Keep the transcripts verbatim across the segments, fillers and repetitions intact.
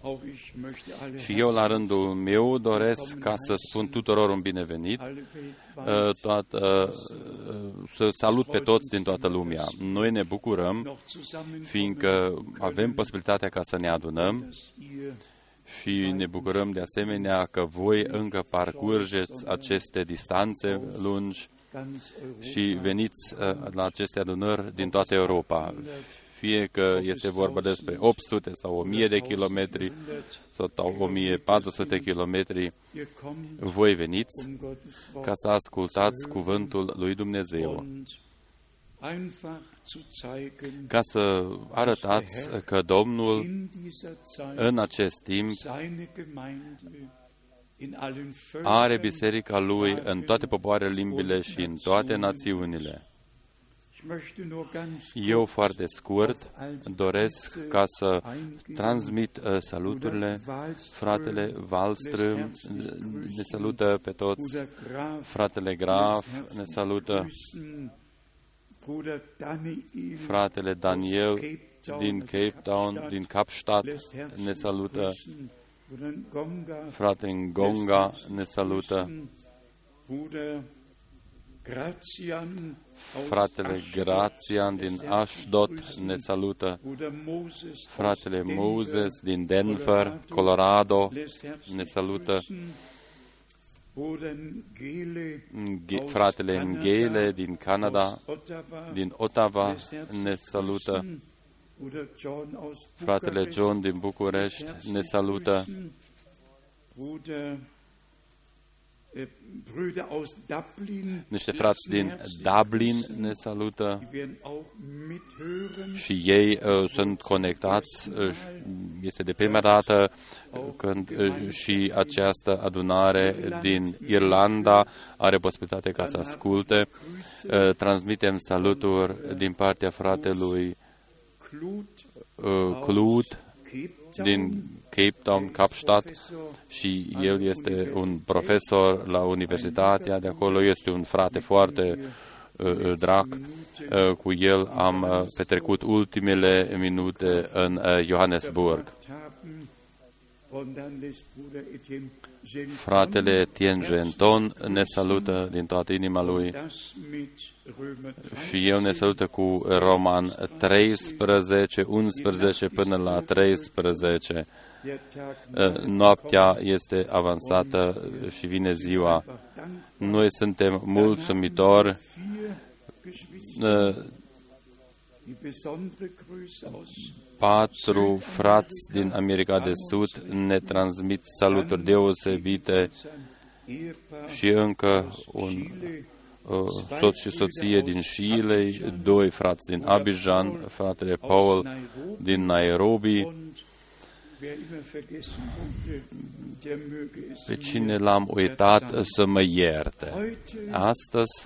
Și eu, la rândul meu, doresc ca să spun tuturor un binevenit, toată, să salut pe toți din toată lumea. Noi ne bucurăm, fiindcă avem posibilitatea ca să ne adunăm și ne bucurăm de asemenea că voi încă parcurgeți aceste distanțe lungi și veniți la aceste adunări din toată Europa. Fie că este vorba despre opt sute sau o mie de kilometri sau o mie patru sute kilometri, voi veniți ca să ascultați cuvântul lui Dumnezeu, ca să arătați că Domnul în acest timp are biserica Lui în toate popoarele, limbile și în toate națiunile. Eu, foarte scurt, doresc ca să transmit uh, saluturile. Fratele Wallström ne salută pe toți. Fratele Graf ne salută. Fratele Daniel din Cape Town, din Kapstadt, ne salută. Fratele Ngonga ne salută. Fratele Grațian din Ashdod ne salută. Fratele Moses din Denver, Colorado, ne salută. Fratele Ngele din Canada, din Ottawa, ne salută. Fratele John din București ne salută. Niște frați din Dublin ne salută și ei uh, sunt conectați. Uh, este de prima dată uh, când uh, și această adunare din Irlanda are posibilitate ca să asculte. Uh, transmitem saluturi din partea fratelui uh, Clut din Cape Town, Kapstadt, și el este un profesor la universitatea de acolo, este un frate foarte uh, drag. Uh, cu el am uh, petrecut ultimele minute în uh, Johannesburg. Fratele Etienne Genton ne salută din toată inima lui și eu ne salută cu Roman treisprezece, unsprezece până la treisprezece. Noaptea este avansată și vine ziua. Noi suntem mulțumitori. Patru frați din America de Sud ne transmit saluturi deosebite și încă un uh, soț și soție din Chile, doi frați din Abidjan, fratele Paul din Nairobi. Pe cine l-am uitat să mă ierte. Astăzi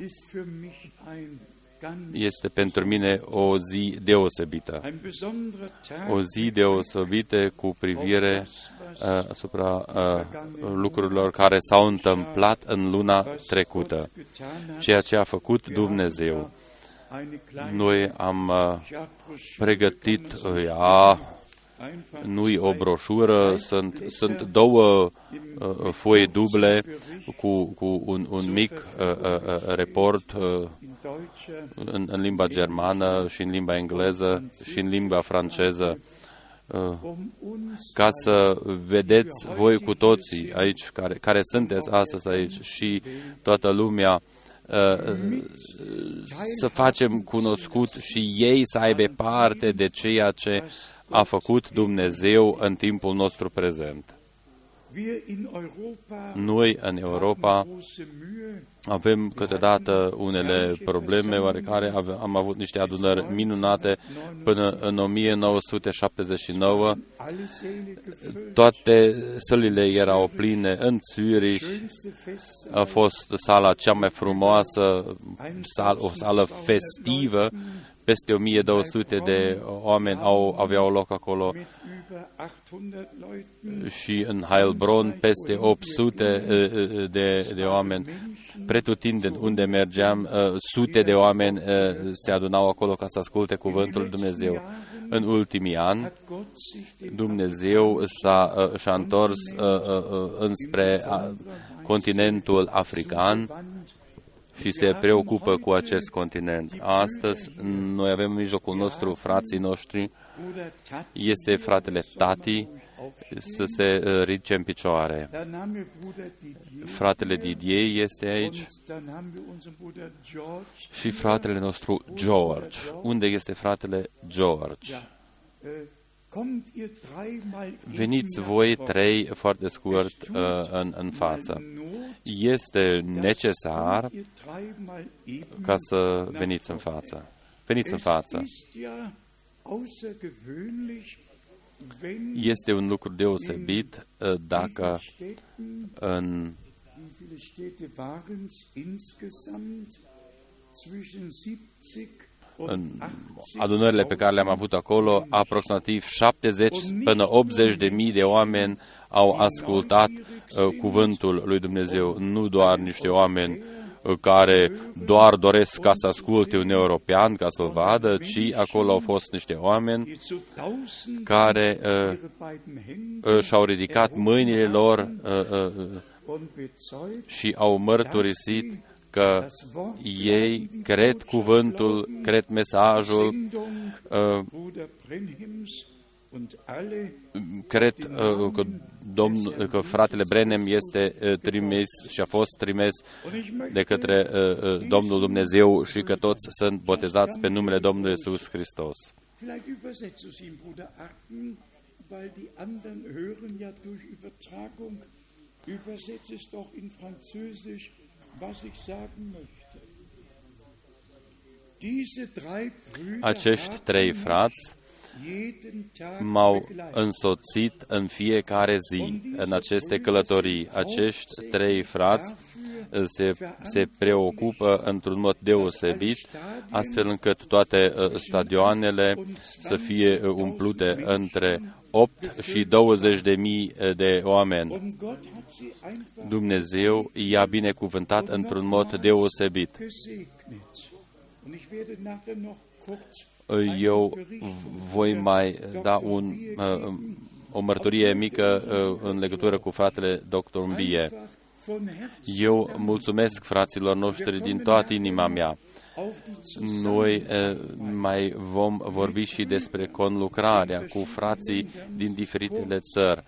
este pentru mine o zi deosebită. O zi deosebită cu privire uh, asupra uh, lucrurilor care s-au întâmplat în luna trecută. Ceea ce a făcut Dumnezeu. Noi am uh, pregătit, uh, ja, nu-i o broșură, sunt, sunt două uh, foi duble cu, cu un, un mic uh, uh, report uh, în, în limba germană și în limba engleză și în limba franceză, uh, ca să vedeți voi cu toții aici, care, care sunteți astăzi aici și toată lumea, uh, să facem cunoscut și ei să aibă parte de ceea ce a făcut Dumnezeu în timpul nostru prezent. Noi, în Europa, avem câteodată unele probleme oarecare. Am avut niște adunări minunate până în o mie nouă sute șaptezeci și nouă. Toate sălile erau pline. În Zürich a fost sala cea mai frumoasă, o sală festivă. Peste o mie două sute de oameni au, aveau loc acolo și în Heilbronn peste opt sute de, de oameni. Pretutindeni unde mergeam, sute de oameni se adunau acolo ca să asculte cuvântul lui Dumnezeu. În ultimii ani, Dumnezeu s-a, și-a întors înspre continentul african și se preocupă cu acest continent. Astăzi, noi avem în mijlocul nostru frații noștri, este fratele Tati, să se ridice în picioare. Fratele Didier este aici și fratele nostru George. Unde este fratele George? Veniți voi trei foarte scurt în, în față. Este necesar ca să veniți în față. Veniți în față. Este un lucru deosebit dacă în în adunările pe care le-am avut acolo, aproximativ șaptezeci până optzeci de mii de oameni au ascultat uh, cuvântul lui Dumnezeu, nu doar niște oameni uh, care doar doresc ca să asculte un european, ca să-l vadă, ci acolo au fost niște oameni care uh, uh, și-au ridicat mâinile lor uh, uh, și au mărturisit că ei cred cuvântul, cred mesajul, uh, cred uh, că, domn, că fratele Branham este uh, trimis și a fost trimis de către uh, uh, Domnul Dumnezeu și că toți sunt botezați pe numele Domnului Iisus Hristos. Acești trei frați m-au însoțit în fiecare zi în aceste călătorii. Acești trei frați se, se preocupă într-un mod deosebit, astfel încât toate stadioanele să fie umplute între opt și douăzeci de mii de oameni. Dumnezeu i-a binecuvântat într-un mod deosebit. Eu voi mai da un, o mărturie mică în legătură cu fratele doctor Mbie. Eu mulțumesc fraților noștri din toată inima mea. Noi mai vom vorbi și despre conlucrarea cu frații din diferitele țări.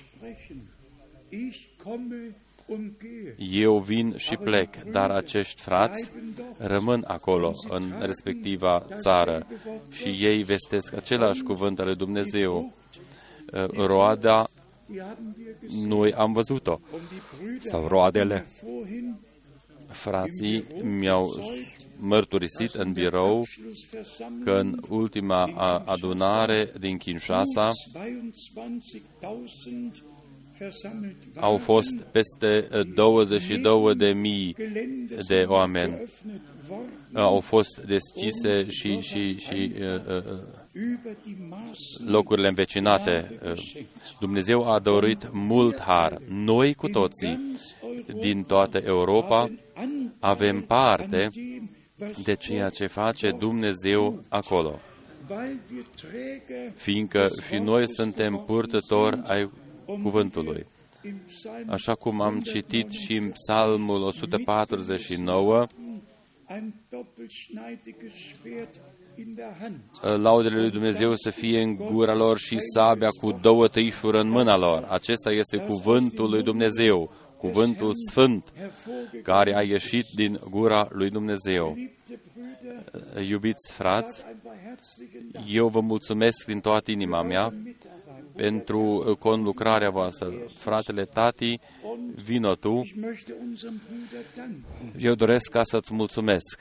Eu vin și plec, dar acești frați rămân acolo, în respectiva țară, și ei vestesc același cuvânt al lui Dumnezeu. Roada, noi am văzut-o, sau roadele. Frații mi-au mărturisit în birou că în ultima adunare din Kinshasa au fost peste douăzeci și două de mii de oameni. Au fost deschise și, și, și uh, locurile învecinate. Dumnezeu a dăruit mult har. Noi cu toții din toată Europa avem parte de ceea ce face Dumnezeu acolo. Fiindcă și noi suntem purtători ai cuvântului. Așa cum am citit și în Psalmul o sută patruzeci și nouă, laudele lui Dumnezeu să fie în gura lor și sabia cu două tăișuri în mâna lor. Acesta este cuvântul lui Dumnezeu, cuvântul sfânt, care a ieșit din gura lui Dumnezeu. Iubiți frați, eu vă mulțumesc din toată inima mea pentru conlucrarea voastră. Fratele Tati, vino tu. Eu doresc ca să-ți mulțumesc.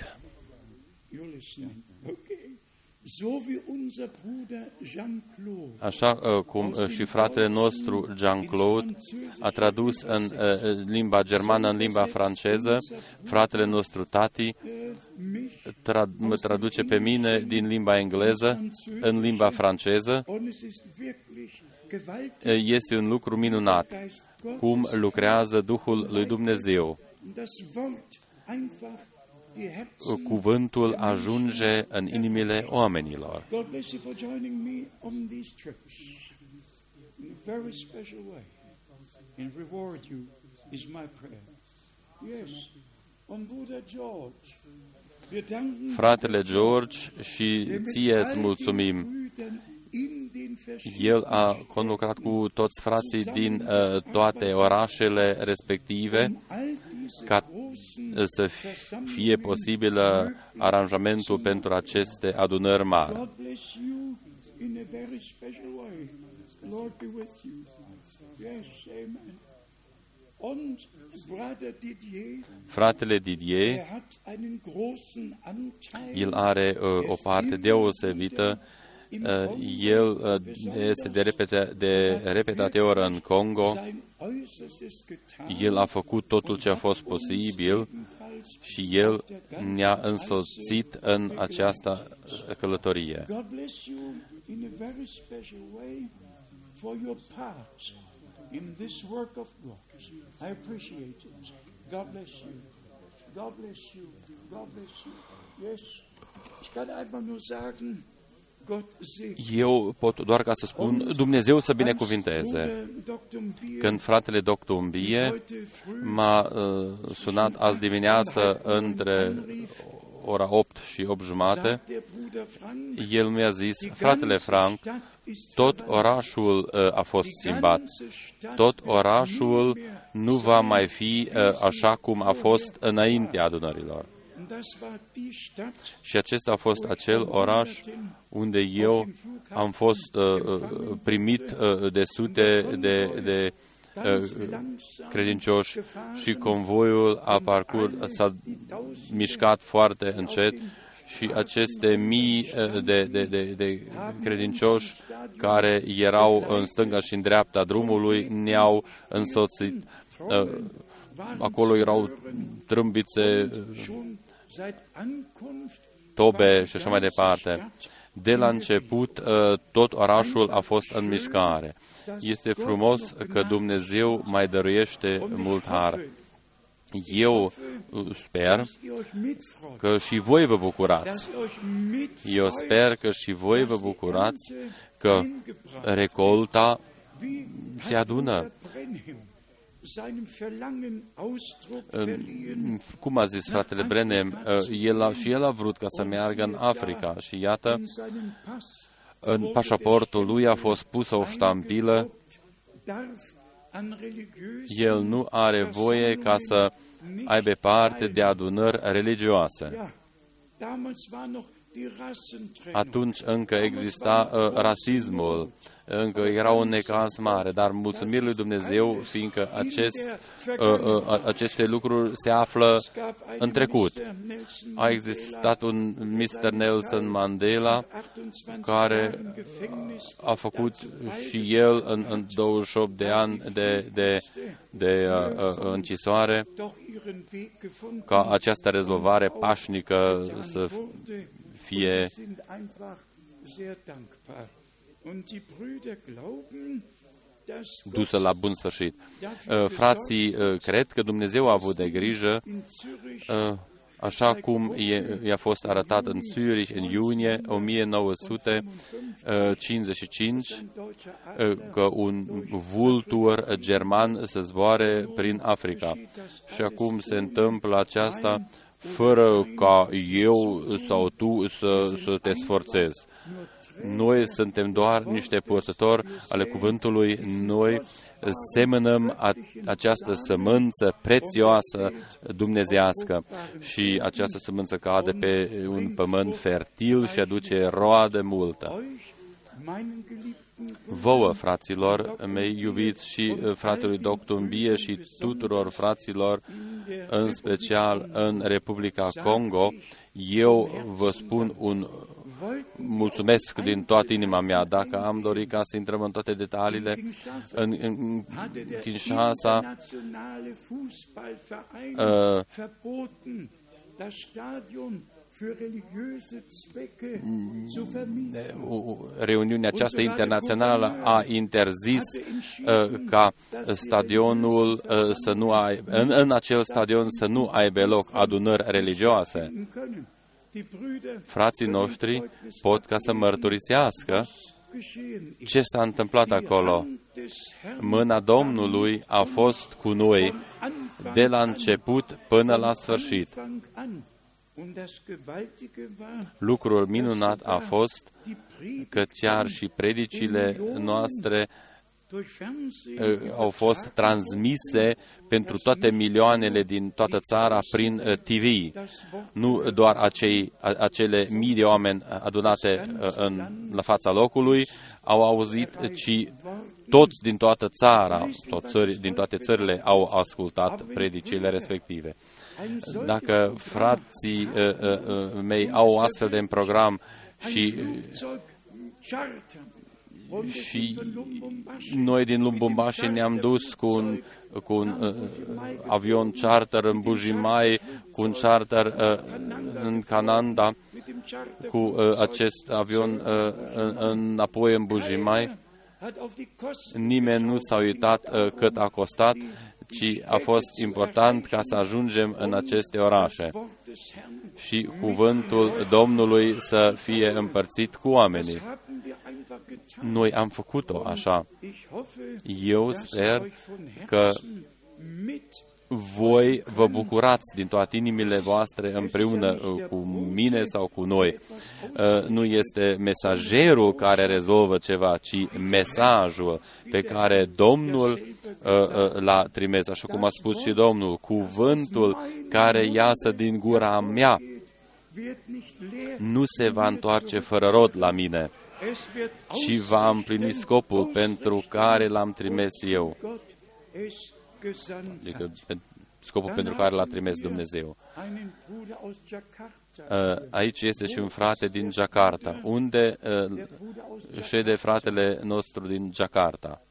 Așa cum și fratele nostru Jean-Claude a tradus în limba germană, în limba franceză, fratele nostru Tati tra- mă traduce pe mine din limba engleză în limba franceză. Este un lucru minunat cum lucrează Duhul lui Dumnezeu. cuvântul ajunge în inimile oamenilor. Fratele George, și ție îți mulțumim. El a conlucrat cu toți frații din uh, toate orașele respective ca să fie posibil aranjamentul pentru aceste adunări mari. Fratele Didier, el are uh, o parte deosebită. Uh, el uh, este de, repete, de repetate ori în Congo. El a făcut totul ce a fost posibil și el ne-a însoțit în această călătorie. In this work of God. I appreciate it. God bless you. God bless you. God bless you. Yes. Ich kann einfach nur sagen, Gott segne. Eu pot doar ca să spun, Dumnezeu să binecuvinteze. Când fratele doctor Umbie m-a uh, sunat azi dimineață între ora opt și opt jumate, el mi-a zis, fratele Frank, tot orașul uh, a fost schimbat. Tot orașul nu va mai fi uh, așa cum a fost înaintea adunărilor. Și acesta a fost acel oraș unde eu am fost uh, primit uh, de sute de, de uh, credincioși și convoiul a parcurs, s-a mișcat foarte încet și aceste mii de, de, de, de credincioși care erau în stânga și în dreapta drumului ne-au însoțit. Acolo erau trâmbițe, tobe și așa mai departe. De la început, tot orașul a fost în mișcare. Este frumos că Dumnezeu mai dăruiește mult har. Eu sper că și voi vă bucurați. Eu sper că și voi vă bucurați că recolta se adună. Cum a zis fratele Branham, el a, și el a vrut ca să meargă în Africa și iată, în pașaportul lui a fost pusă o ștampilă. El nu are voie ca să aibă parte de adunări religioase. Atunci încă exista uh, rasismul, încă era un necaz mare, dar mulțumiri lui Dumnezeu, fiindcă acest, uh, uh, aceste lucruri se află în trecut. A existat un mister Nelson Mandela care a făcut și el în, în douăzeci și opt de ani de, de, de uh, uh, închisoare, ca această rezolvare pașnică să fie dusă la bun sfârșit. Frații cred că Dumnezeu a avut de grijă, așa cum i-a fost arătat în Zürich în iunie o mie nouă sute cincizeci și cinci, că un vultur german să zboare prin Africa. Și acum se întâmplă aceasta fără ca eu sau tu să, să te sforțezi. Noi suntem doar niște purtători ale cuvântului, noi semănăm a, această sămânță prețioasă dumnezească și această sămânță cade pe un pământ fertil și aduce roadă multă. Vouă, fraților mei iubiți, și fratelui doctor Umbie și tuturor fraților, în special în Republica Congo, eu vă spun un mulțumesc din toată inima mea. Dacă am dorit ca să intrăm în toate detaliile, în, în Kinshasa, uh, reuniunea aceasta internațională a interzis uh, ca stadionul uh, să nu ai, în, în acel stadion să nu aibă loc adunări religioase. Frații noștri pot ca să mărturisească ce s-a întâmplat acolo. Mâna Domnului a fost cu noi de la început până la sfârșit. Lucrul minunat a fost că chiar și predicile noastre au fost transmise pentru toate milioanele din toată țara prin T V. Nu doar acei, acele mii de oameni adunate în, la fața locului au auzit, ci toți din toată țara, toți țări, din toate țările au ascultat predicile respective. Dacă frații mei au astfel de program și și noi din Lubumbashi ne-am dus cu un, cu un uh, avion charter în Bujimai, cu un charter uh, în Canada, cu uh, acest avion uh, înapoi în Bujimai. Nimeni nu s-a uitat uh, cât a costat, ci a fost important ca să ajungem în aceste orașe și cuvântul Domnului să fie împărțit cu oamenii. Noi am făcut-o așa. Eu sper că voi vă bucurați din toate inimile voastre împreună cu mine sau cu noi. Nu este mesagerul care rezolvă ceva, ci mesajul pe care Domnul l-a trimis, așa cum a spus și Domnul, cuvântul care iasă din gura mea nu se va întoarce fără rod la mine, ci va împlini scopul pentru care l-am trimis eu. Adică scopul pentru care l-a trimis Dumnezeu. Aici este și un frate din Jakarta. Unde șede fratele nostru din Jakarta?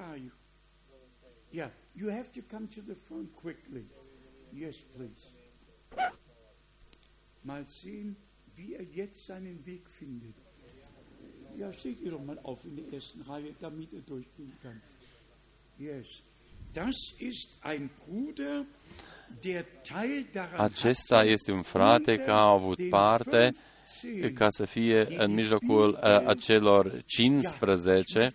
Mal sehen, wie er jetzt seinen Weg findet. Ja, steht ihr doch mal auf in der ersten Reihe, damit er durchgehen kann. Yes. Das ist ein Bruder, der Teil daran hat. Acesta este un frate care a avut parte ca să fie în mijlocul acelor cincisprezece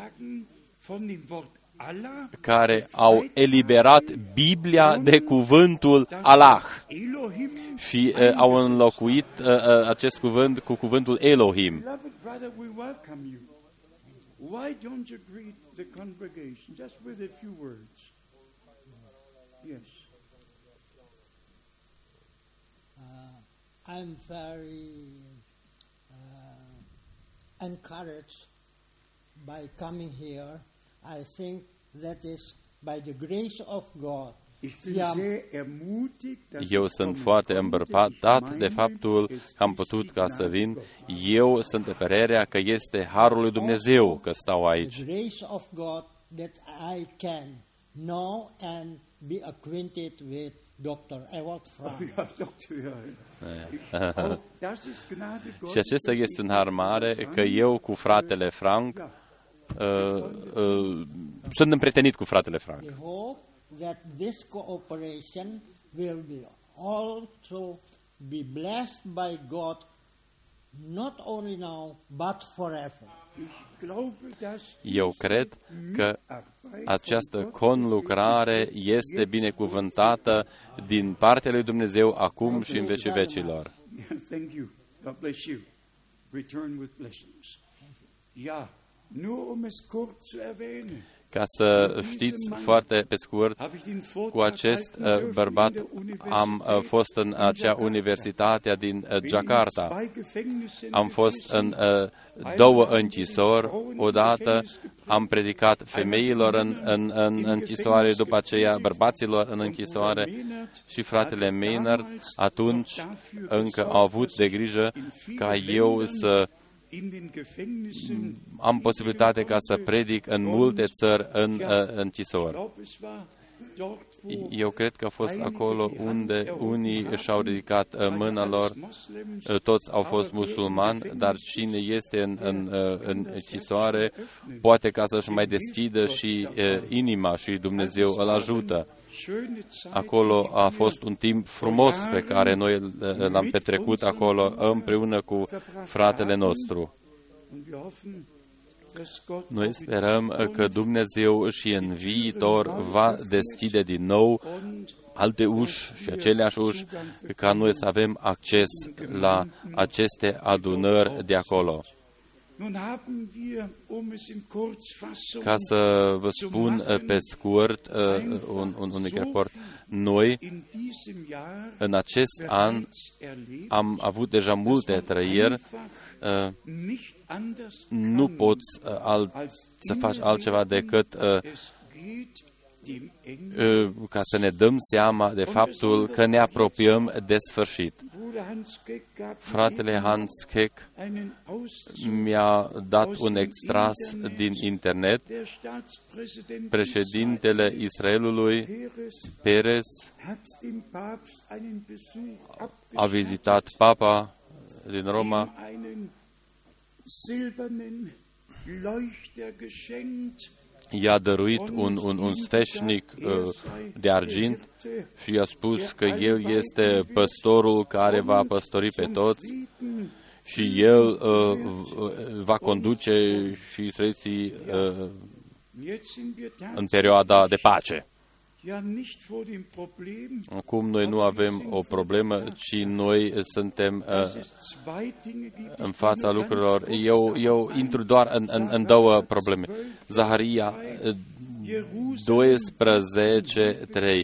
care au eliberat Biblia de cuvântul Allah și uh, au înlocuit uh, uh, acest cuvânt cu cuvântul Elohim. I'm very uh, encouraged by coming here. I think that is by the grace of God. Eu sunt foarte îmbărbatat de faptul că am putut ca să vin. Eu sunt de părerea că este harul lui Dumnezeu că stau aici. doctor Ewald Frank. Și acesta este un har mare că eu cu fratele Frank uh, uh, sunt împrietenit cu fratele Frank. We hope that this cooperation will be also be blessed by God, not only now but forever. Eu cred că această conlucrare este binecuvântată din partea lui Dumnezeu acum și în vecii vecilor. Ca să știți foarte pe scurt, cu acest uh, bărbat am uh, fost în acea universitate din uh, Jakarta. Am fost în uh, două închisori. Odată am predicat femeilor în, în, în închisoare, după aceea bărbaților în închisoare, și fratele Maynard atunci încă a avut de grijă ca eu să am posibilitate ca să predic în multe țări în uh, închisori. Eu cred că a fost acolo unde unii și-au ridicat mâna lor, toți au fost musulmani, dar cine este în, în, în închisoare poate ca să-și mai deschidă și inima și Dumnezeu îl ajută. Acolo a fost un timp frumos pe care noi l-am petrecut acolo împreună cu fratele nostru. Noi sperăm că Dumnezeu și în viitor va deschide din nou alte uși și aceleași uși ca noi să avem acces la aceste adunări de acolo. Ca să vă spun pe scurt un, un, un mic raport, noi în acest an am avut deja multe trăiri. Nu poți alt, să faci altceva decât ca să ne dăm seama de faptul că ne apropiem de sfârșit. Fratele Hans Keck mi-a dat un extras din internet. Președintele Israelului, Peres, a vizitat Papa din Roma, i-a dăruit un, un, un sfeșnic uh, de argint și i-a spus că el este păstorul care va păstori pe toți și el uh, va conduce și israeliții uh, în perioada de pace. Acum noi nu avem o problemă, ci noi suntem uh, în fața lucrurilor. Eu, eu intru doar în, în, în două probleme. Zaharia doisprezece trei.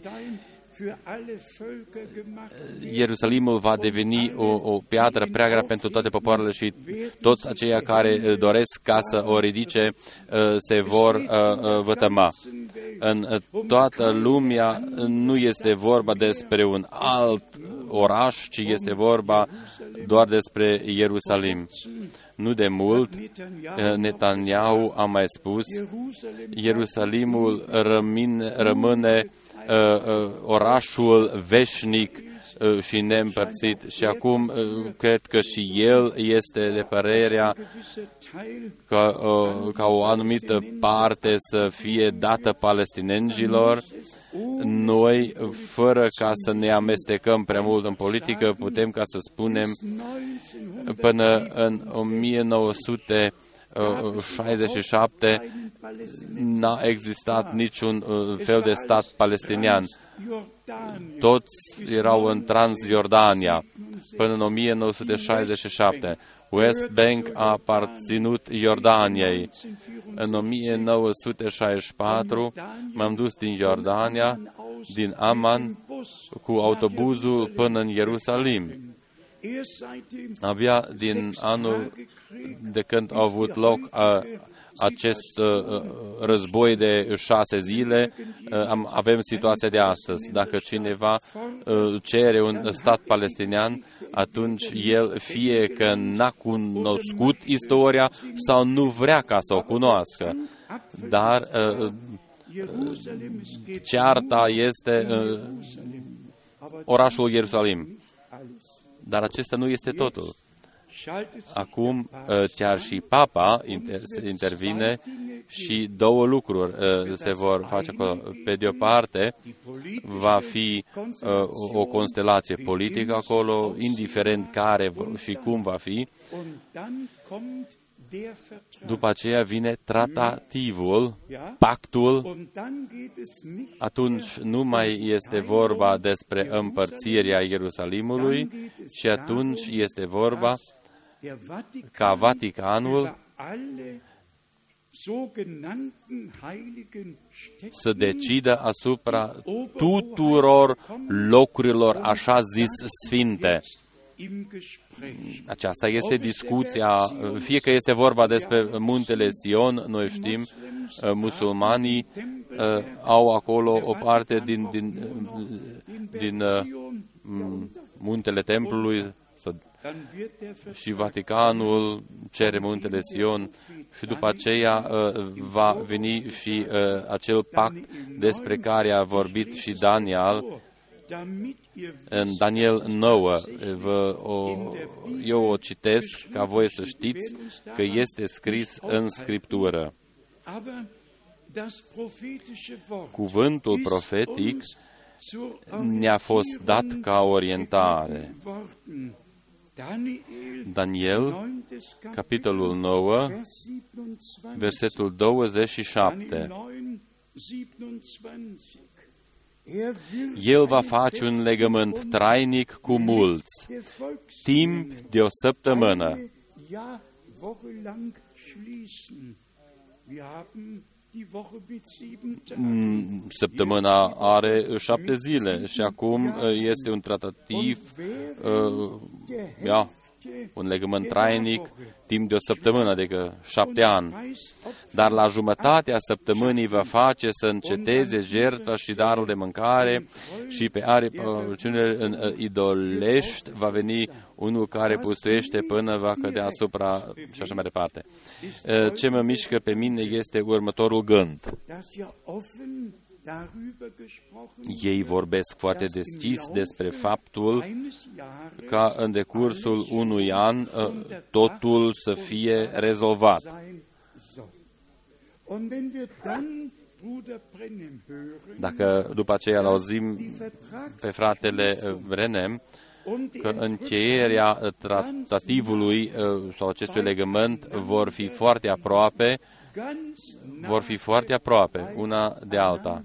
Ierusalimul va deveni o, o piatră prea grea pentru toate popoarele și toți aceia care doresc ca să o ridice se vor vătăma. În toată lumea nu este vorba despre un alt oraș, ci este vorba doar despre Ierusalim. Nu de mult, Netanyahu a mai spus, Ierusalimul rămine, rămâne Uh, uh, orașul veșnic uh, și neîmpărțit. Și acum uh, cred că și el este de părerea că, uh, ca o anumită parte să fie dată palestinenilor. Noi, fără ca să ne amestecăm prea mult în politică, putem ca să spunem până în o mie nouă sute șaizeci și șapte n-a existat niciun fel de stat palestinian. Toți erau în Transjordania până în o mie nouă sute șaizeci și șapte. West Bank a aparținut Iordaniei. În o mie nouă sute șaizeci și patru m-am dus din Iordania, din Amman, cu autobuzul până în Ierusalim. Abia din anul de când a avut loc a, acest uh, război de șase zile, uh, avem situația de astăzi. Dacă cineva uh, cere un stat palestinian, atunci el fie că n-a cunoscut istoria sau nu vrea ca să o cunoască. Dar uh, cearta este uh, orașul Ierusalim. Dar acesta nu este totul. Acum chiar și Papa intervine și două lucruri se vor face acolo. Pe de o parte, va fi o constelație politică acolo, indiferent care și cum va fi. După aceea vine tratativul, pactul. Atunci nu mai este vorba despre împărțirea Ierusalimului, ci atunci este vorba ca Vaticanul să decidă asupra tuturor locurilor așa zis sfinte. Aceasta este discuția, fie că este vorba despre muntele Sion, noi știm, musulmanii uh, au acolo o parte din, din, din uh, muntele templului și Vaticanul cere muntele Sion, și după aceea va veni și acel pact despre care a vorbit și Daniel în Daniel nouă. Vă, o, eu o citesc ca voi să știți că este scris în Scriptură. Cuvântul profetic ne-a fost dat ca orientare. Daniel, capitolul nouă, versetul douăzeci și șapte. El va face un legământ trainic cu mulți, timp de o săptămână. Săptămâna are șapte zile și acum este un tratativ, uh, ja, un legământ trainic, timp de o săptămână, adică șapte ani. Dar la jumătatea săptămânii va face să înceteze jertfa și darul de mâncare și pe aripăciunile idolești va veni unul care pustuiește până va cădea asupra și așa mai departe. Ce mă mișcă pe mine este următorul gând. Ei vorbesc foarte deschis despre faptul ca în decursul unui an totul să fie rezolvat. Dacă după aceea l-auzim pe fratele Brenem, că încheierea tratativului sau acestui legământ vor fi foarte aproape, vor fi foarte aproape una de alta.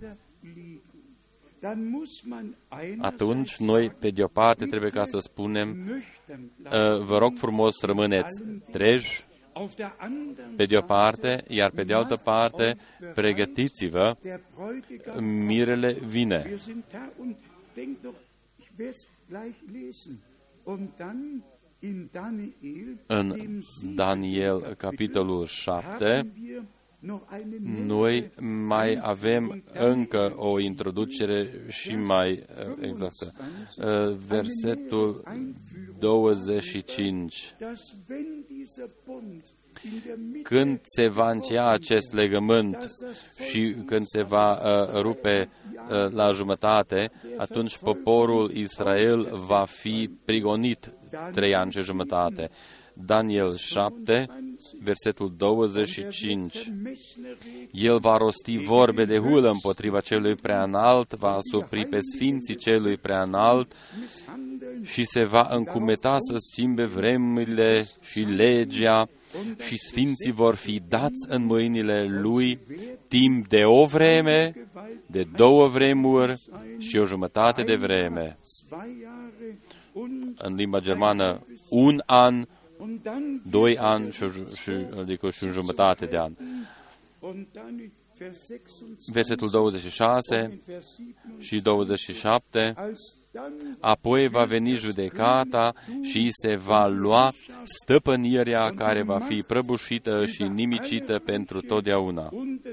Atunci, noi, pe de o parte, trebuie ca să spunem, vă rog frumos, rămâneți treji, pe de o parte, iar pe de altă parte, pregătiți-vă, mirele vine. În Daniel, capitolul șapte, noi mai avem încă o introducere și mai exactă. Versetul douăzeci și cinci. Când se va încheia acest legământ și când se va uh, rupe uh, la jumătate, atunci poporul Israel va fi prigonit trei ani și jumătate. Daniel șapte, versetul douăzeci și cinci. El va rosti vorbe de hulă împotriva celui preanalt, va asupri pe sfinții celui preanalt și se va încumeta să schimbe vremurile și legea și sfinții vor fi dați în mâinile lui timp de o vreme, de două vremuri și o jumătate de vreme. În limba germană, un an, doi ani și, și, adică și un jumătate de an. Versetul douăzeci și șase și douăzeci și șapte. Apoi va veni judecata și se va lua stăpânirea care va fi prăbușită și nimicită pentru totdeauna.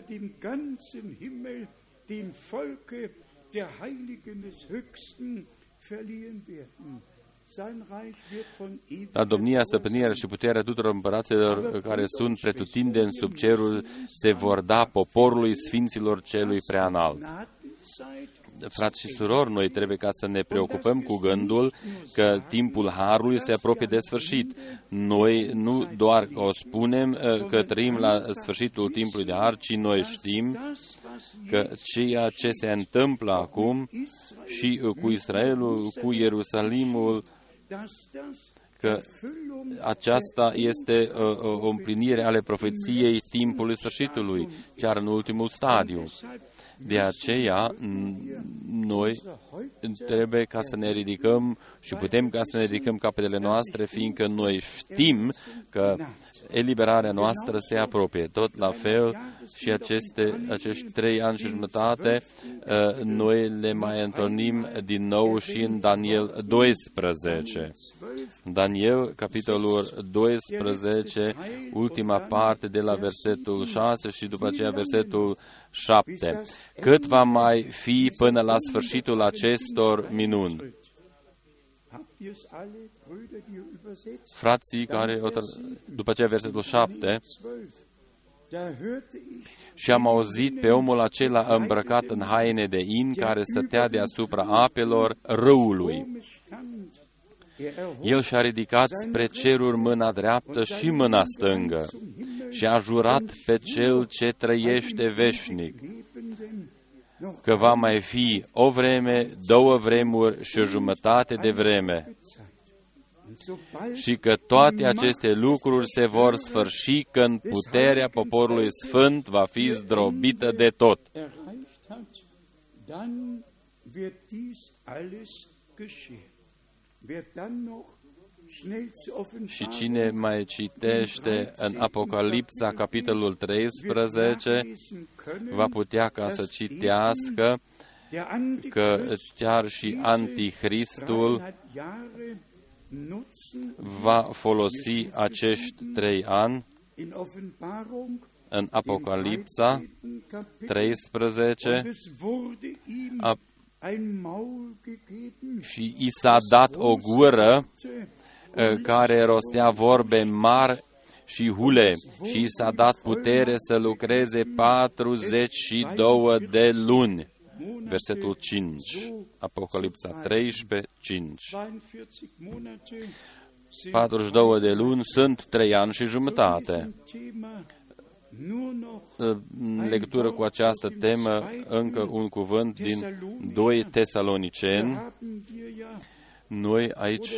La domnia, stăpânirea și puterea tuturor împăraților care sunt pretutindeni sub cerul se vor da poporului sfinților celui preanalt. Frați și surori, noi trebuie ca să ne preocupăm cu gândul că timpul Harului se apropie de sfârșit. Noi nu doar o spunem că trăim la sfârșitul timpului de Har, ci noi știm că ceea ce se întâmplă acum și cu Israelul, cu Ierusalimul, că aceasta este o împlinire ale profeției timpului sfârșitului, chiar în ultimul stadiu. De aceea, noi trebuie ca să ne ridicăm și putem ca să ne ridicăm capetele noastre, fiindcă noi știm că eliberarea noastră se apropie. Tot la fel și aceste, acești trei ani și jumătate, noi le mai întâlnim din nou și în Daniel doisprezece. Daniel, capitolul doisprezece, ultima parte de la versetul șase și după aceea versetul șapte. Cât va mai fi până la sfârșitul acestor minuni? Frații care, după aceea versetul șapte, Și am auzit pe omul acela îmbrăcat în haine de in, care stătea deasupra apelor râului. El și-a ridicat spre ceruri mâna dreaptă și mâna stângă și a jurat pe Cel ce trăiește veșnic că va mai fi o vreme, două vremuri și o jumătate de vreme și că toate aceste lucruri se vor sfârși când puterea poporului sfânt va fi zdrobită de tot. Și cine mai citește în Apocalipsa, capitolul treisprezece, va putea ca să citească că chiar și Antichristul va folosi acești trei ani în Apocalipsa treisprezece a, și i s-a dat o gură care rostea vorbe mari și hule și i s-a dat putere să lucreze patruzeci și două de luni. Versetul cinci, Apocalipsa treisprezece, cinci. patruzeci și două de luni sunt trei ani și jumătate. În legătură cu această temă, încă un cuvânt din doi Tesaloniceni. Noi aici,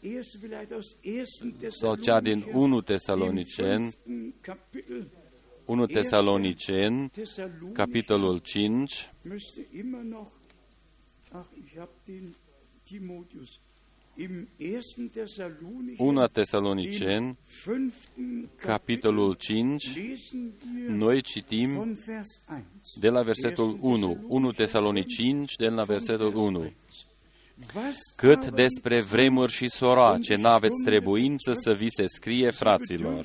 sau cea din unu Tesaloniceni, unu Tesaloniceni, capitolul cinci, unu Tesaloniceni, capitolul cinci, noi citim de la versetul unu, unu Tesaloniceni, de la versetul unu. Cât despre vremuri și soroace n-aveți trebuință să vi se scrie, fraților.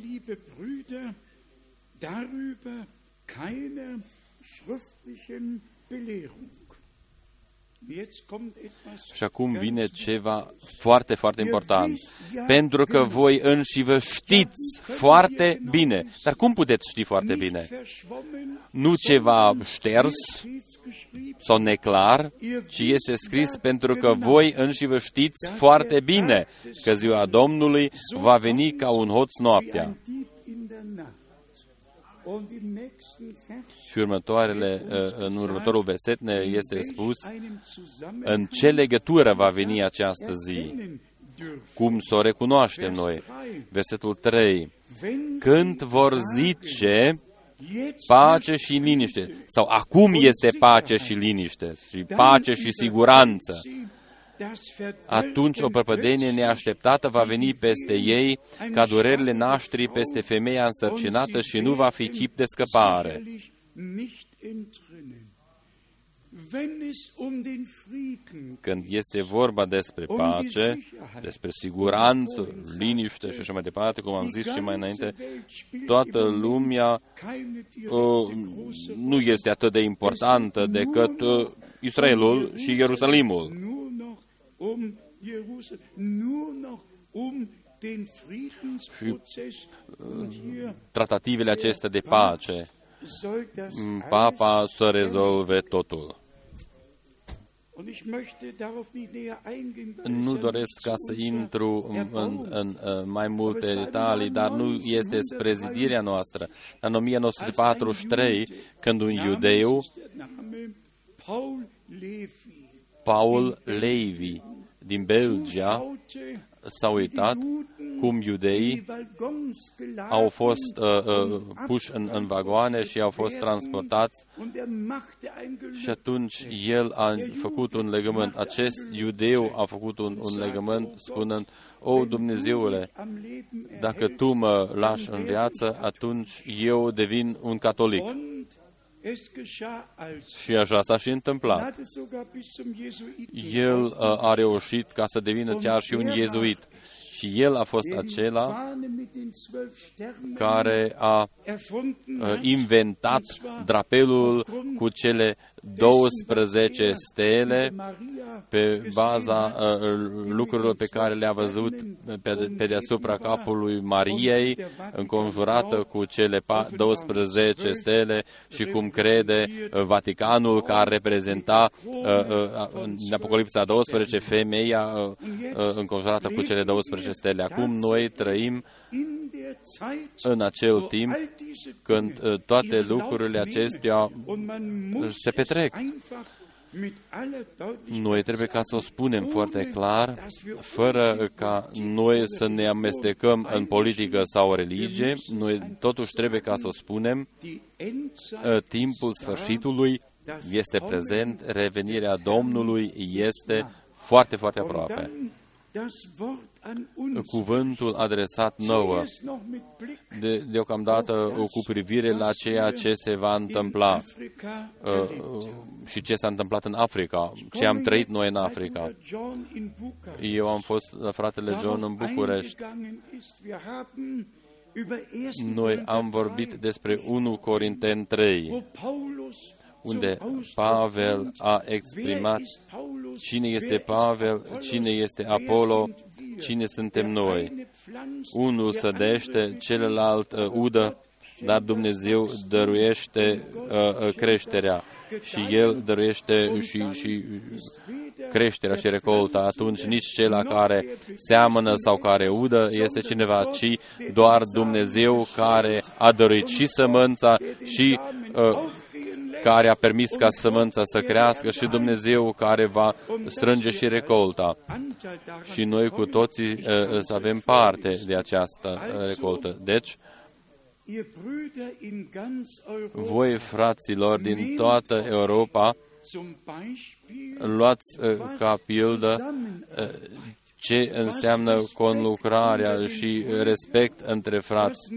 Și acum vine ceva foarte, foarte important. Pentru că voi înși vă știți foarte bine. Dar cum puteți ști foarte bine? Nu ceva șters sau neclar, ci este scris pentru că voi înși vă știți foarte bine că ziua Domnului va veni ca un hoț noaptea. Și următoarele, în următorul verset ne este spus în ce legătură va veni această zi, cum să o recunoaștem noi. Versetul trei. Când vor zice pace și liniște, sau acum este pace și liniște, și pace și siguranță, atunci o prăpădenie neașteptată va veni peste ei, ca durerile nașterii peste femeia însărcinată și nu va fi chip de scăpare. Când este vorba despre pace, despre siguranță, liniște și așa mai departe, cum am zis și mai înainte, toată lumea uh, nu este atât de importantă decât uh, Israelul și Ierusalimul. Și uh, tratativele acestea de pace, Papa să rezolve totul. Nu doresc ca să intru în, în, în mai multe detalii, dar nu este spre zidirea noastră. În o mie nouă sute patruzeci și trei, când un iudeu, Paul Levi, din Belgia, s-a uitat cum iudeii au fost uh, uh, puși în, în vagoane și au fost transportați și atunci el a făcut un legământ. Acest iudeu a făcut un, un legământ spunând: O, Dumnezeule, dacă Tu mă lași în viață, atunci eu devin un catolic. Și așa s-a și întâmplat. El uh, a reușit ca să devină chiar și un iezuit. Și el a fost acela care a uh, inventat drapelul cu cele douăsprezece stele pe baza uh, lucrurilor pe care le-a văzut pe, pe deasupra capului Mariei, înconjurată cu cele douăsprezece stele și cum crede uh, Vaticanul, că ar reprezenta uh, uh, în Apocalipsa douăsprezece femeia uh, uh, înconjurată cu cele douăsprezece stele. Acum noi trăim în acel timp când uh, toate lucrurile acestea se petrec. Noi trebuie ca să o spunem foarte clar, fără ca noi să ne amestecăm în politică sau religie. Noi totuși trebuie ca să o spunem, timpul sfârșitului este prezent, revenirea Domnului este foarte, foarte aproape. Cuvântul adresat nouă, de, deocamdată cu privire la ceea ce se va întâmpla uh, și ce s-a întâmplat în Africa, ce am trăit noi în Africa. Eu am fost la fratele John în București. Noi am vorbit despre unu Corinteni trei, unde Pavel a exprimat cine este Pavel, cine este Apollo, cine suntem noi. Unul sădește, celălalt uh, udă, dar Dumnezeu dăruiește uh, creșterea și El dăruiește și, și creșterea și recolta. Atunci nici cel care seamănă sau care udă este cineva, ci doar Dumnezeu care a dăruit și sămânța și uh, care a permis ca sămânța să crească și Dumnezeu care va strânge și recolta. Și noi cu toții uh, să avem parte de această recoltă. Deci, voi, fraților, din toată Europa, luați uh, ca pildă uh, ce înseamnă conlucrarea și respect între frați,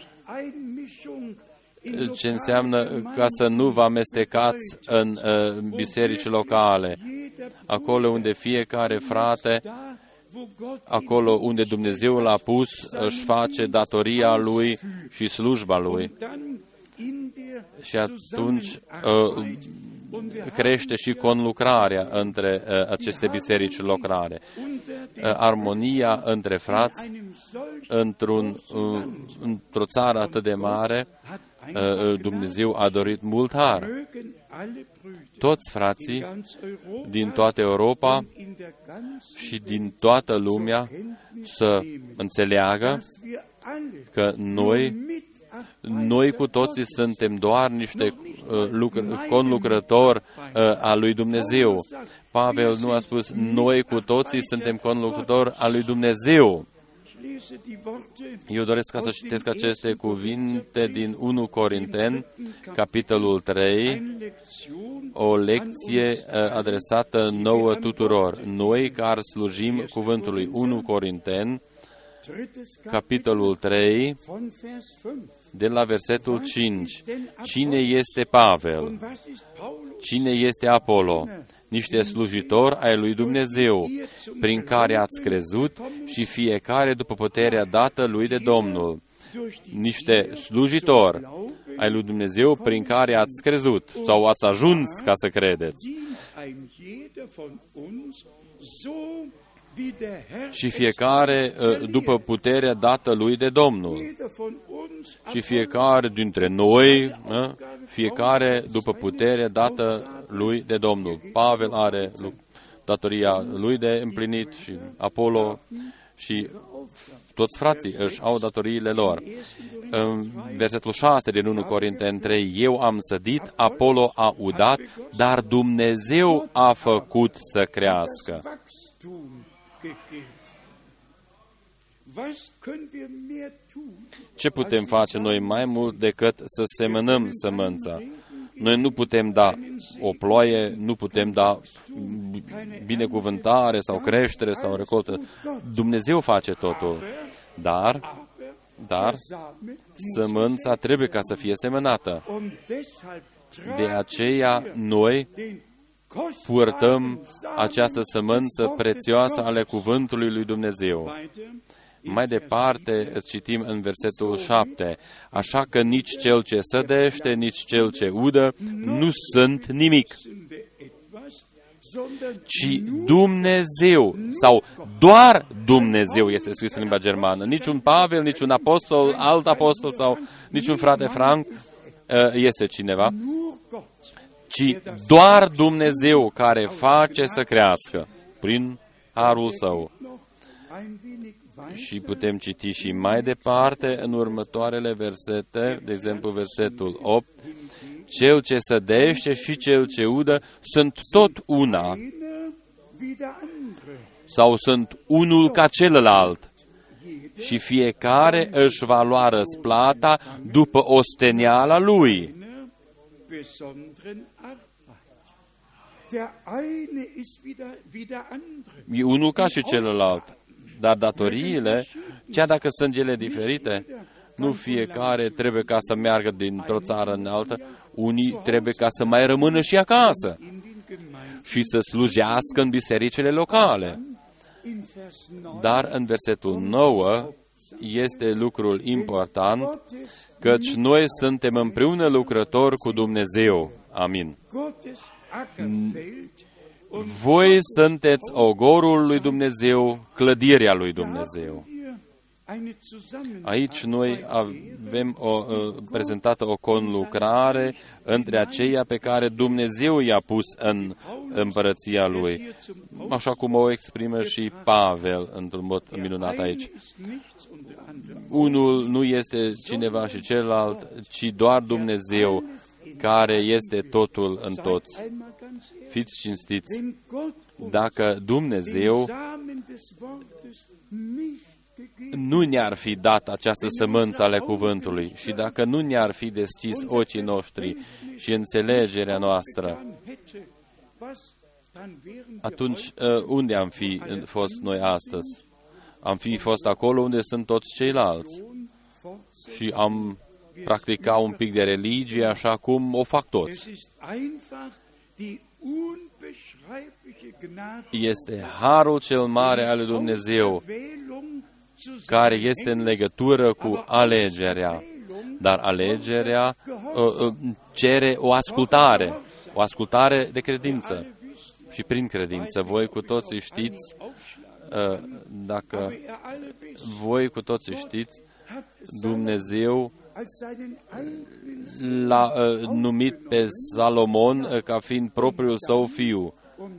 ce înseamnă ca să nu vă amestecați în uh, biserici locale, acolo unde fiecare frate, acolo unde Dumnezeu l-a pus, își face datoria lui și slujba lui. Și atunci uh, crește și conlucrarea între uh, aceste biserici locale. Uh, armonia între frați într-un, uh, într-o țară atât de mare, uh, Dumnezeu a dorit mult har. Toți frații din toată Europa și din toată lumea să înțeleagă că noi Noi cu toții suntem doar niște uh, lucr- conlucrători uh, al lui Dumnezeu. Pavel nu a spus, noi cu toții suntem conlucrători al lui Dumnezeu. Eu doresc ca să citesc aceste cuvinte din unu Corinteni, capitolul trei, o lecție uh, adresată nouă tuturor. Noi care slujim cuvântului. unu Corinteni, capitolul trei, de la versetul cinci. Cine este Pavel? Cine este Apollo? Niște slujitori ai lui Dumnezeu, prin care ați crezut și fiecare după puterea dată lui de Domnul. Niște slujitori ai lui Dumnezeu, prin care ați crezut sau ați ajuns ca să credeți. Și fiecare după puterea dată lui de Domnul. Și fiecare dintre noi, fiecare după puterea dată lui de Domnul. Pavel are datoria lui de împlinit și Apollo și toți frații își au datoriile lor. În versetul șase din unu Corinteni trei, eu am sădit, Apollo a udat, dar Dumnezeu a făcut să crească. Ce putem face noi mai mult decât să semănăm sămânța? Noi nu putem da o ploaie, nu putem da binecuvântare sau creștere sau recoltă. Dumnezeu face totul. Dar, dar, sămânța trebuie ca să fie semănată. De aceea noi purtăm această sămânță prețioasă ale cuvântului lui Dumnezeu. Mai departe, citim în versetul șapte, așa că nici cel ce sădește, nici cel ce udă, nu sunt nimic. ci Dumnezeu, sau doar Dumnezeu este scris în limba germană. Niciun Pavel, niciun apostol, alt apostol sau niciun frate Frank este cineva, ci doar Dumnezeu care face să crească prin harul Său. Și putem citi și mai departe în următoarele versete, de exemplu versetul opt, cel ce sădește și cel ce udă sunt tot una, sau sunt unul ca celălalt, și fiecare își va lua răsplata după osteniala lui. E unul ca și celălalt, dar datoriile, chiar dacă sunt ele diferite, nu fiecare trebuie ca să meargă dintr-o țară în altă, unii trebuie ca să mai rămână și acasă și să slujească în bisericile locale. Dar în versetul nouă este lucrul important, căci noi suntem împreună lucrători cu Dumnezeu. Amin. Voi sunteți ogorul lui Dumnezeu, clădirea lui Dumnezeu. Aici noi avem o, prezentată o conlucrare între aceia pe care Dumnezeu i-a pus în împărăția Lui, așa cum o exprimă și Pavel într-un mod minunat aici. Unul nu este cineva și celălalt, ci doar Dumnezeu care este totul în toți. Fiți cinstiți, dacă Dumnezeu nu ne-ar fi dat această sămânță ale cuvântului și dacă nu ne-ar fi deschis ochii noștri și înțelegerea noastră, atunci unde am fi fost noi astăzi? Am fi fost acolo unde sunt toți ceilalți și am practicat un pic de religie așa cum o fac toți. Este harul cel mare al lui Dumnezeu care este în legătură cu alegerea. Dar alegerea uh, uh, cere o ascultare, o ascultare de credință. Și prin credință, voi cu toții știți, uh, dacă voi cu toții știți, Dumnezeu l-a uh, numit pe Salomon uh, ca fiind propriul său fiu.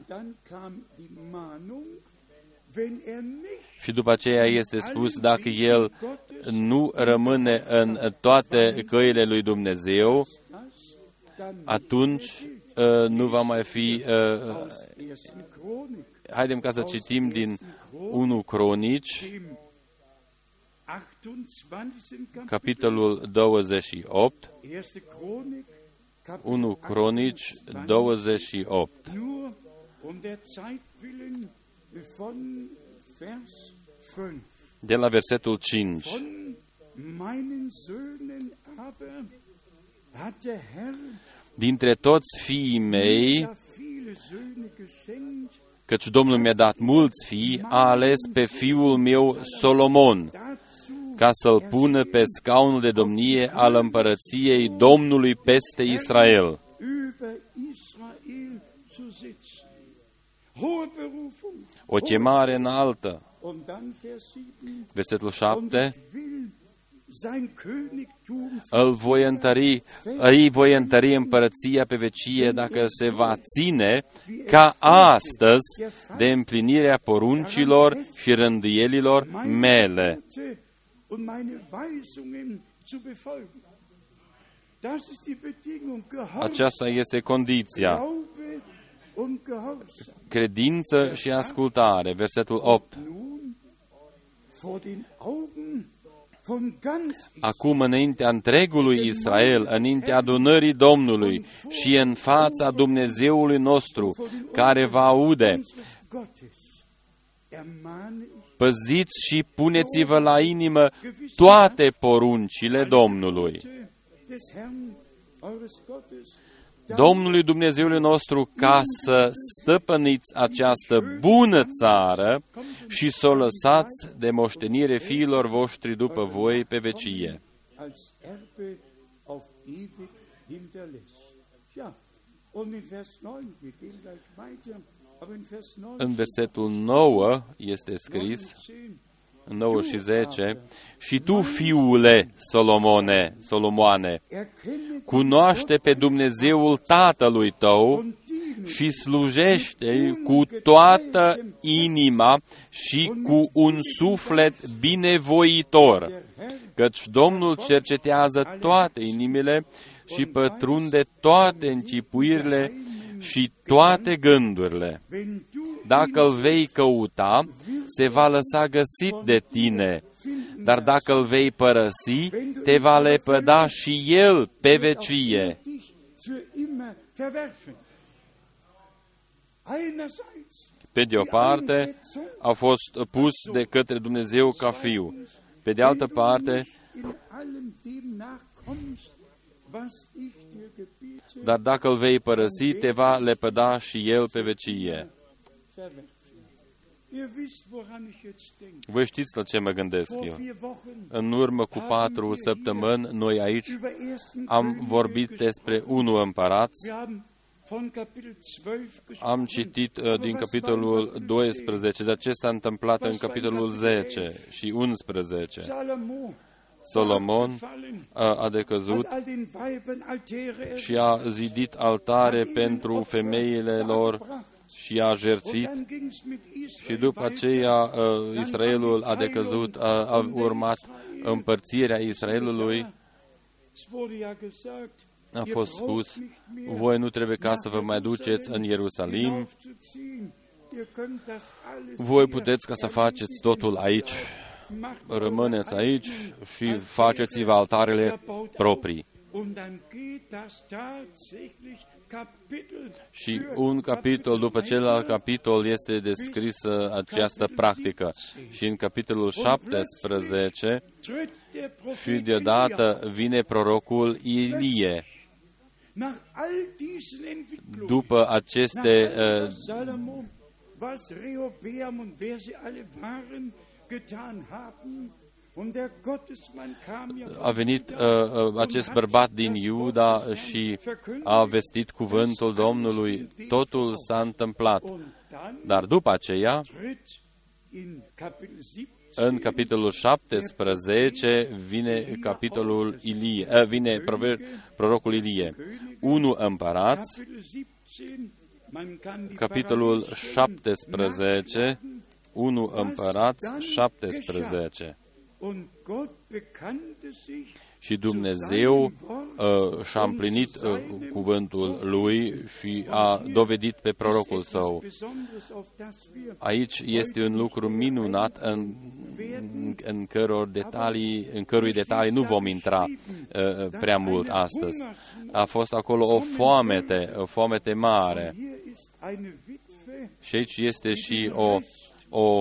Și după aceea este spus, dacă el nu rămâne în toate căile lui Dumnezeu, atunci uh, nu va mai fi... Uh, haidem ca să citim din unu Cronici, capitolul douăzeci și opt, unu Cronici douăzeci și opt. De la versetul cinci. Dintre toți fiii mei, căci Domnul mi-a dat mulți fii, a ales pe fiul meu Solomon, ca să-l pună pe scaunul de domnie al împărăției Domnului peste Israel. O chemare înaltă. Versetul șapte. Îl voi întări, îi voi întări împărăția pe vecie dacă se va ține ca astăzi de împlinirea poruncilor și rânduielilor mele. Aceasta este condiția. Credință și ascultare. Versetul opt. Acum înaintea întregului Israel, înaintea adunării Domnului și în fața Dumnezeului nostru, care va aude, păziți și puneți-vă la inimă toate poruncile Domnului. Domnului Dumnezeului nostru, ca să stăpâniți această bună țară și să o lăsați de moștenire fiilor voștri după voi pe vecie. În versetul nouă este scris, nouă și zece, și tu, fiule Solomone, Solomoane, cunoaște pe Dumnezeul tatălui tău și slujește cu toată inima și cu un suflet binevoitor, căci Domnul cercetează toate inimile și pătrunde toate închipuirile și toate gândurile. Dacă îl vei căuta, se va lăsa găsit de tine, dar dacă îl vei părăsi, te va lepăda și el pe vecie. Pe de o parte, a fost pus de către Dumnezeu ca fiu. Pe de altă parte, dar dacă îl vei părăsi, te va lepăda și el pe vecie. Voi știți la ce mă gândesc eu. În urmă cu patru săptămâni, noi aici am vorbit despre unu împărați. Am citit uh, din capitolul doisprezece, dar ce s-a întâmplat în capitolul zece și unsprezece. Solomon a, a decăzut și a zidit altare pentru femeile lor și a jertfit, și după aceea uh, Israelul a decăzut, a, a urmat împărțirea Israelului. A fost spus, voi nu trebuie ca să vă mai duceți în Ierusalim, voi puteți ca să faceți totul aici, rămâneți aici și faceți-vă altarele proprii. Și un capitol după celălalt capitol este descrisă această practică. Și în capitolul șaptesprezece, și deodată vine prorocul Ilie. După aceste uh, a venit uh, acest bărbat din Iuda și a vestit cuvântul Domnului. Totul s-a întâmplat. Dar după aceea, în capitolul șaptesprezece, vine capitolul Ilie, uh, vine prorocul Ilie. unu Împărați, capitolul șaptesprezece, unu Împărați, șaptesprezece. Și Dumnezeu uh, și-a împlinit uh, cuvântul Lui și a dovedit pe prorocul Său. Aici este un lucru minunat în, în, căror detalii, în cărui detalii nu vom intra uh, prea mult astăzi. A fost acolo o foamete, o foamete mare. Și aici este și o, o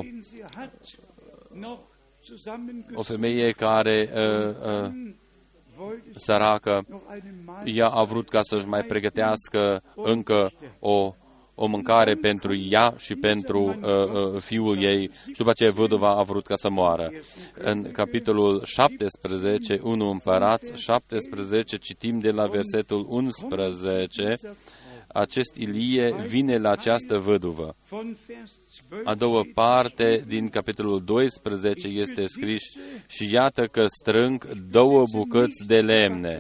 o femeie care uh, uh, săracă, ea a vrut ca să-și mai pregătească încă o, o mâncare pentru ea și pentru uh, uh, fiul ei, și după aceea văduva a vrut ca să moară. În capitolul șaptesprezece, unu Împărați, șaptesprezece, citim de la versetul unsprezece, acest Ilie vine la această văduvă. A doua parte din capitolul doisprezece este scris, și iată că strâng două bucăți de lemne.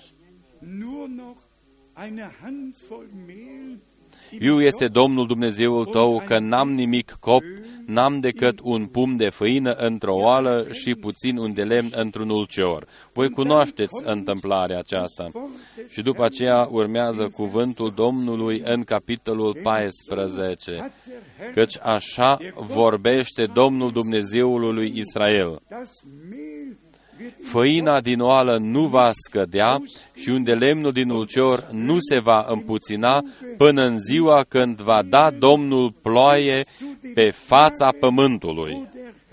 Viu este Domnul Dumnezeul tău, că n-am nimic cop, n-am decât un pumn de făină într-o oală și puțin un de lemn într-un ulcior. Voi cunoașteți întâmplarea aceasta. Și după aceea urmează cuvântul Domnului în capitolul paisprezece, căci așa vorbește Domnul Dumnezeul lui Israel. Făina din oală nu va scădea și unde lemnul din ulcior nu se va împuțina până în ziua când va da Domnul ploaie pe fața pământului.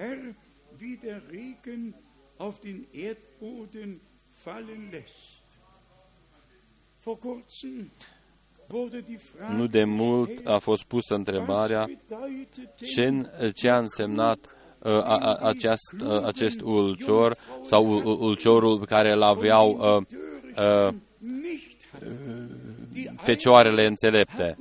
Nu de mult a fost pusă întrebarea ce, ce a însemnat A, a, acest, a, acest ulcior sau ulciorul pe care îl aveau a, a, fecioarele înțelepte.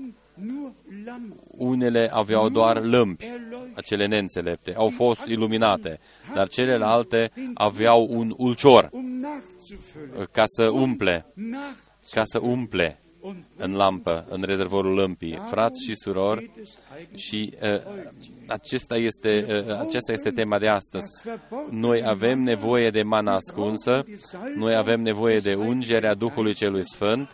Unele aveau doar lămpi, acele neînțelepte, au fost iluminate, dar celelalte aveau un ulcior ca să umple, ca să umple în lampă, în rezervorul lămpii. Frați și surori, și uh, acesta este, uh, aceasta este tema de astăzi. Noi avem nevoie de mana ascunsă, noi avem nevoie de ungerea Duhului Celui Sfânt.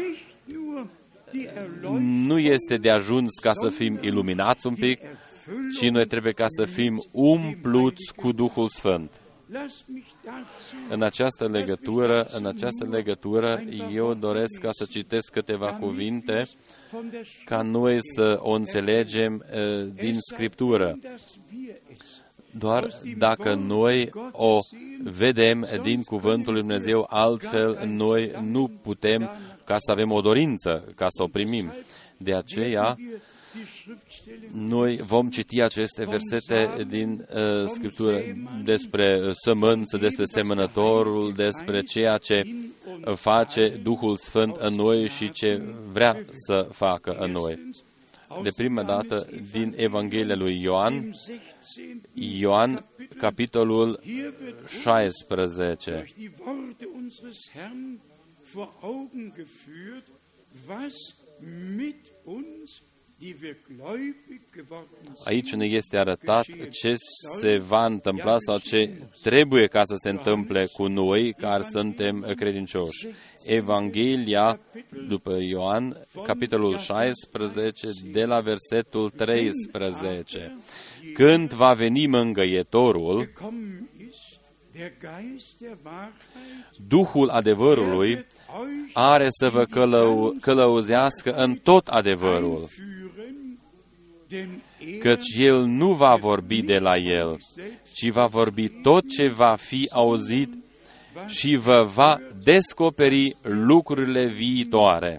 Nu este de ajuns ca să fim iluminați un pic, ci noi trebuie ca să fim umpluți cu Duhul Sfânt. În această legătură, în această legătură, eu doresc ca să citesc câteva cuvinte ca noi să o înțelegem uh, din Scriptură. Doar dacă noi o vedem din Cuvântul lui Dumnezeu, altfel noi nu putem ca să avem o dorință, ca să o primim. De aceea, noi vom citi aceste versete din uh, Scriptură despre sămânță, despre semănătorul, despre ceea ce face Duhul Sfânt în noi și ce vrea să facă în noi. De prima dată din Evanghelia lui Ioan, Ioan, capitolul șaisprezece. Aici ne este arătat ce se va întâmpla sau ce trebuie ca să se întâmple cu noi care suntem credincioși. Evanghelia după Ioan, capitolul șaisprezece, de la versetul treisprezece. Când va veni mângâietorul, Duhul adevărului are să vă călău, călăuzească în tot adevărul, căci El nu va vorbi de la El, ci va vorbi tot ce va fi auzit și vă va descoperi lucrurile viitoare.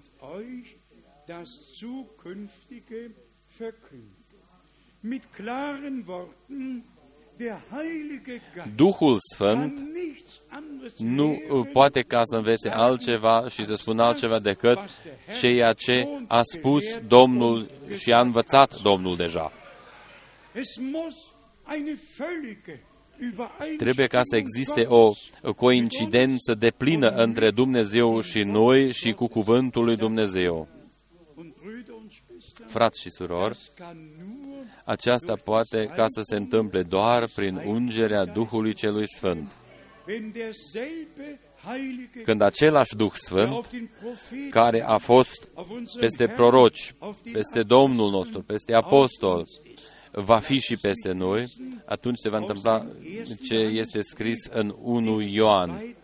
Duhul Sfânt nu poate ca să învețe altceva și să spună altceva decât ceea ce a spus Domnul și a învățat Domnul deja. Trebuie ca să existe o coincidență deplină între Dumnezeu și noi și cu cuvântul lui Dumnezeu. Frați și surori, aceasta poate ca să se întâmple doar prin ungerea Duhului Celui Sfânt. Când același Duh Sfânt, care a fost peste proroci, peste Domnul nostru, peste apostol, va fi și peste noi, atunci se va întâmpla ce este scris în unu Ioan.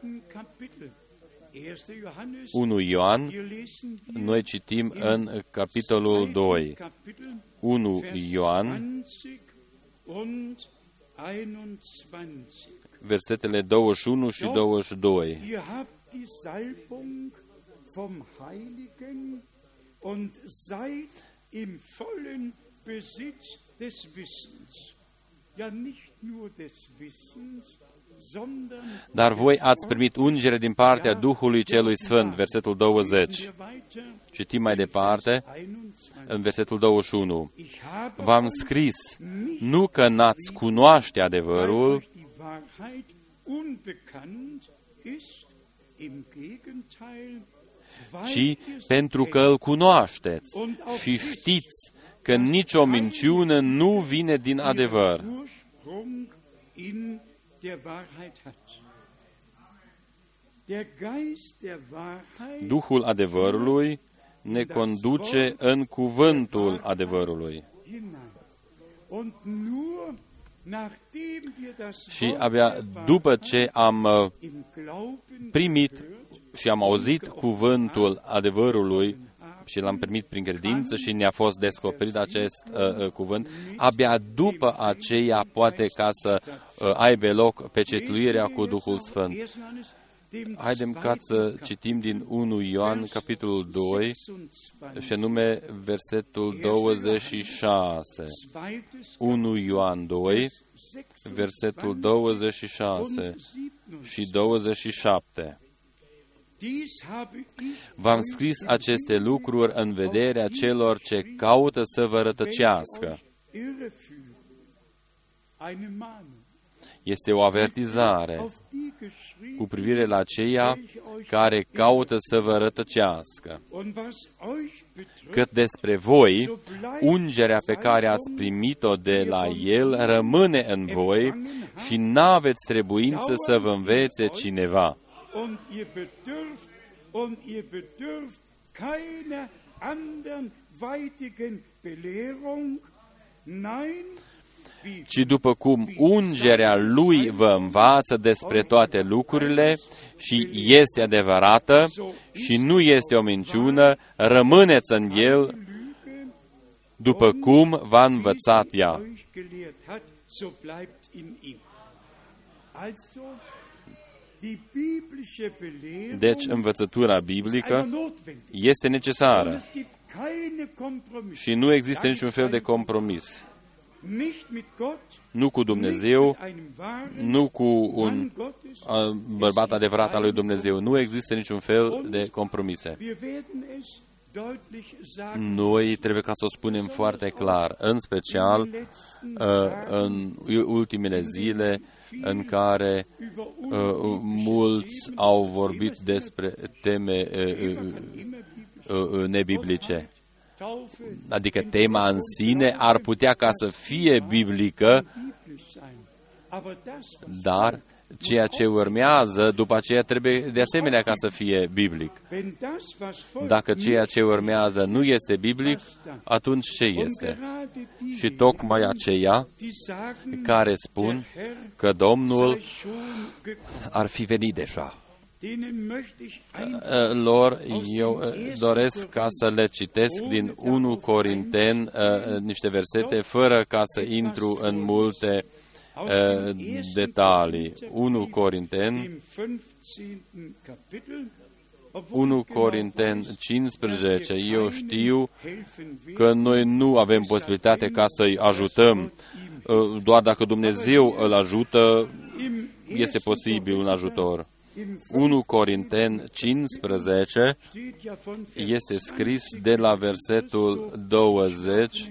unu Ioan, noi citim în capitolul doi. unu Ioan, versetele douăzeci și unu și douăzeci și doi. Dar voi ați primit ungere din partea Duhului Celui Sfânt, versetul douăzeci. Citim mai departe, în versetul douăzeci și unu. V-am scris, nu că n-ați cunoaște adevărul, ci pentru că îl cunoașteți și știți că nicio minciună nu vine din adevăr. Duhul adevărului ne conduce în cuvântul adevărului. Și abia după ce am primit și am auzit cuvântul adevărului și l-am primit prin credință și ne-a fost descoperit acest uh, cuvânt, abia după aceea poate ca să uh, aibă loc pecetluirea cu Duhul Sfânt. Haidem ca să citim din unu Ioan, capitolul doi, și anume versetul douăzeci și șase. unu Ioan doi, versetul douăzeci și șase și douăzeci și șapte. V-am scris aceste lucruri în vederea celor ce caută să vă rătăcească. Este o avertizare cu privire la ceia care caută să vă rătăcească. Cât despre voi, ungerea pe care ați primit-o de la El rămâne în voi și n-aveți trebuință să vă învețe cineva. Ci după cum ungerea Lui vă învață despre toate lucrurile și este adevărată și nu este o minciună, rămâneți în El după cum v-a învățat ea. Deci, învățătura biblică este necesară și nu există niciun fel de compromis. Nu cu Dumnezeu, nu cu un bărbat adevărat al lui Dumnezeu. Nu există niciun fel de compromise. Noi trebuie ca să o spunem foarte clar, în special în ultimele zile în care mulți au vorbit despre teme nebiblice. Adică tema în sine ar putea ca să fie biblică, dar ceea ce urmează după aceea trebuie de asemenea ca să fie biblic. Dacă ceea ce urmează nu este biblic, atunci ce este? Și tocmai aceia care spun că Domnul ar fi venit deja. Lor, eu doresc ca să le citesc din unu Corinteni niște versete, fără ca să intru în multe detalii. unu Corinteni, unu Corinteni cincisprezece. Eu știu că noi nu avem posibilitate ca să-i ajutăm. Doar dacă Dumnezeu îl ajută, este posibil un ajutor. unu Corinteni cincisprezece este scris de la versetul douăzeci.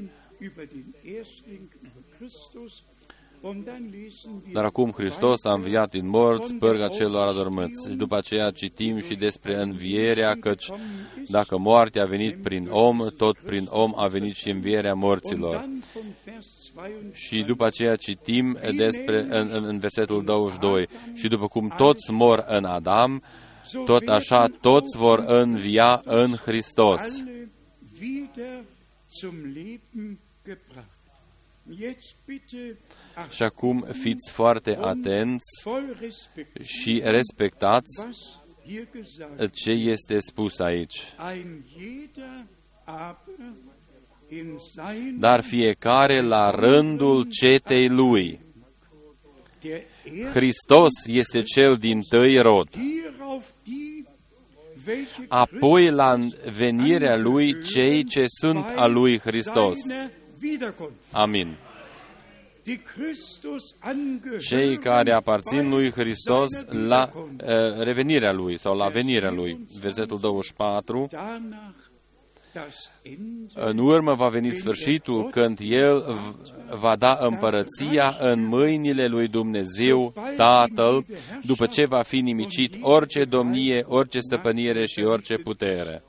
Dar acum Hristos a înviat din morți, pârga celor adormăți. Și după aceea citim și despre învierea, căci dacă moartea a venit prin om, tot prin om a venit și învierea morților. Și după aceea citim despre, în, în versetul douăzeci și doi, și după cum toți mor în Adam, tot așa toți vor învia în Hristos. Și acum fiți foarte atenți și respectați ce este spus aici. Dar fiecare la rândul cetei lui. Hristos este cel dintâi rod. Apoi la venirea lui cei ce sunt a lui Hristos. Amin. Cei care aparțin lui Hristos la uh, revenirea lui sau la venirea lui. Versetul douăzeci și patru. În urmă va veni sfârșitul când El va da împărăția în mâinile lui Dumnezeu Tatăl, după ce va fi nimicit orice domnie, orice stăpânire și orice putere.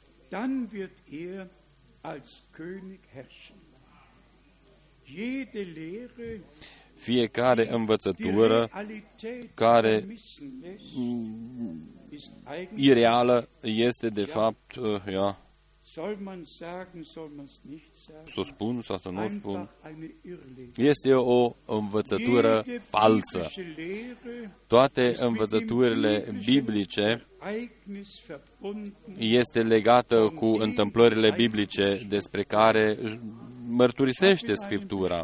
Fiecare învățătură care ireală este de fapt, ia, să o spun sau să nu o spun, este o învățătură falsă. Toate învățăturile biblice este legată cu întâmplările biblice despre care mărturisește Scriptura.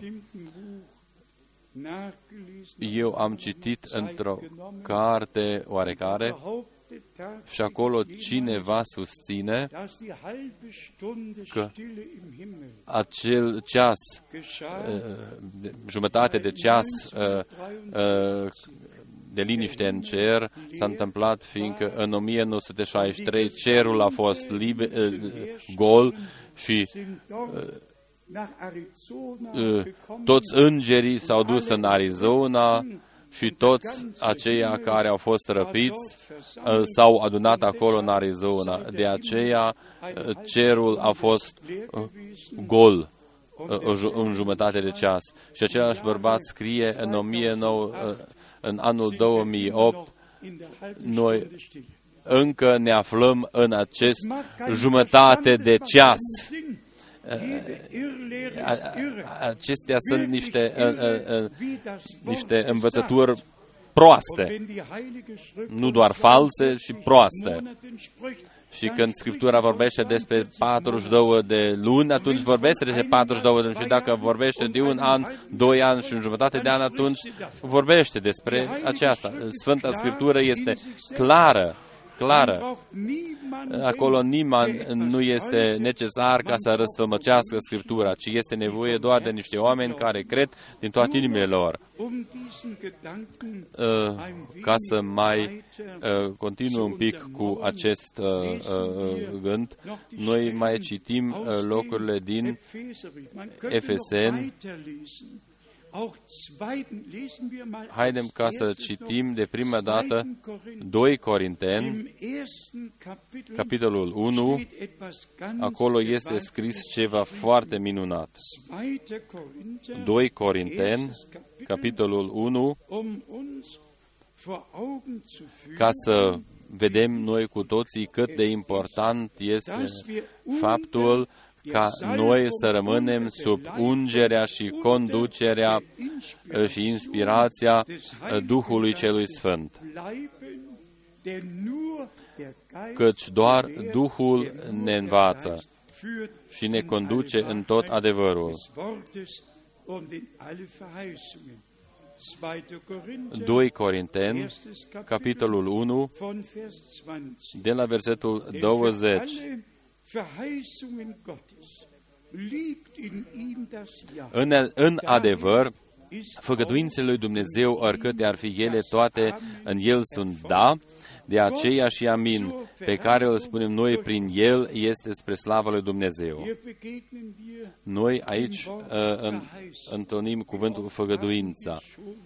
Eu am citit într-o carte oarecare și acolo cineva susține că acel ceas, jumătate de ceas de liniște în cer s-a întâmplat fiindcă în o mie nouă sute șaizeci și trei cerul a fost liber, gol și toți îngerii s-au dus în Arizona și toți aceia care au fost răpiți s-au adunat acolo în Arizona. De aceea cerul a fost gol în jumătate de ceas. Și același bărbat scrie în, o mie nouă, în anul două mii opt, noi încă ne aflăm în acest jumătate de ceas. Acestea sunt niște, niște învățături proaste, nu doar false, ci proaste. Și când Scriptura vorbește despre patruzeci și două de luni, atunci vorbește despre patruzeci și două de luni. Și dacă vorbește de un an, doi ani și un jumătate de an, atunci vorbește despre aceasta. Sfânta Scriptură este clară, clară. Acolo nimeni nu este necesar ca să răstălmăcească Scriptura, ci este nevoie doar de niște oameni care cred din toate inimile lor. Ca să mai continui un pic cu acest gând, noi mai citim locurile din Efeseni. Haidem ca să citim de prima dată doi Corinteni, capitolul unu. Acolo este scris ceva foarte minunat. doi Corinteni, capitolul unu, ca să vedem noi cu toții cât de important este faptul ca noi să rămânem sub ungerea și conducerea și inspirația Duhului Celui Sfânt. Căci doar Duhul ne învață și ne conduce în tot adevărul. doi Corinteni, capitolul unu, de la versetul douăzeci. În, în adevăr, făgăduințele lui Dumnezeu, oricâte ar fi ele, toate în El sunt da, de aceea și amin, pe care îl spunem noi prin El, este spre slava lui Dumnezeu. Noi aici uh, în, întâlnim cuvântul făgăduința.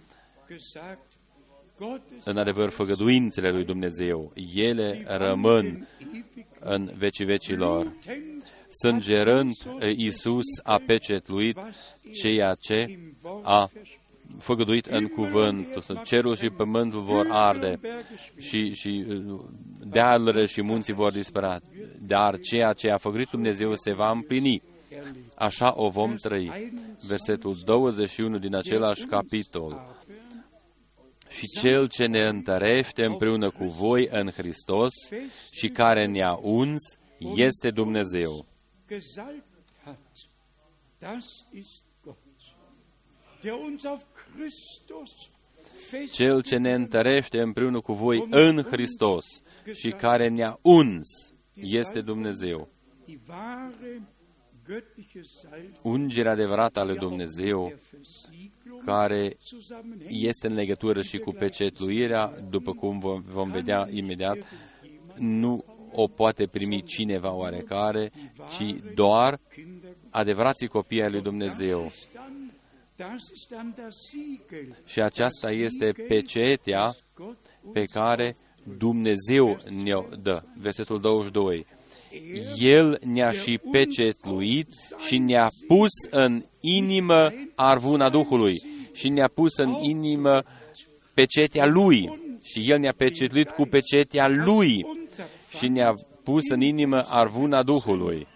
În adevăr, făgăduințele lui Dumnezeu, ele rămân în vecii vecilor. Sângerând, Iisus a pecetluit ceea ce a făgăduit în cuvânt. Cerul și pământul vor arde și, și dealurile și munții vor dispărea. Dar ceea ce a făgăduit Dumnezeu se va împlini. Așa o vom trăi. Versetul douăzeci și unu din același capitol. Și Cel ce ne întărește împreună cu voi în Hristos și care ne-a uns este Dumnezeu. Cel ce ne întărește împreună cu voi în Hristos și care ne-a uns este Dumnezeu. Ungerea adevărată a lui Dumnezeu, care este în legătură și cu pecetluirea, după cum vom, vom vedea imediat, nu o poate primi cineva oarecare, ci doar adevărații copii ai lui Dumnezeu. Și aceasta este pecetea pe care Dumnezeu ne-o dă. Versetul douăzeci și doi. El ne-a și pecetluit și ne-a pus în inimă arvuna Duhului și ne-a pus în inimă pecetea Lui și El ne-a pecetluit cu pecetea Lui și ne-a pus în inimă arvuna Duhului.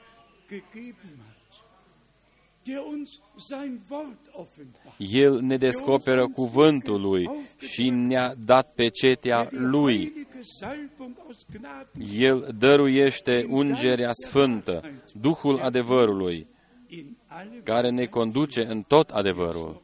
El ne descoperă cuvântul Lui și ne-a dat pecetea Lui. El dăruiește ungerea sfântă, Duhul adevărului, care ne conduce în tot adevărul.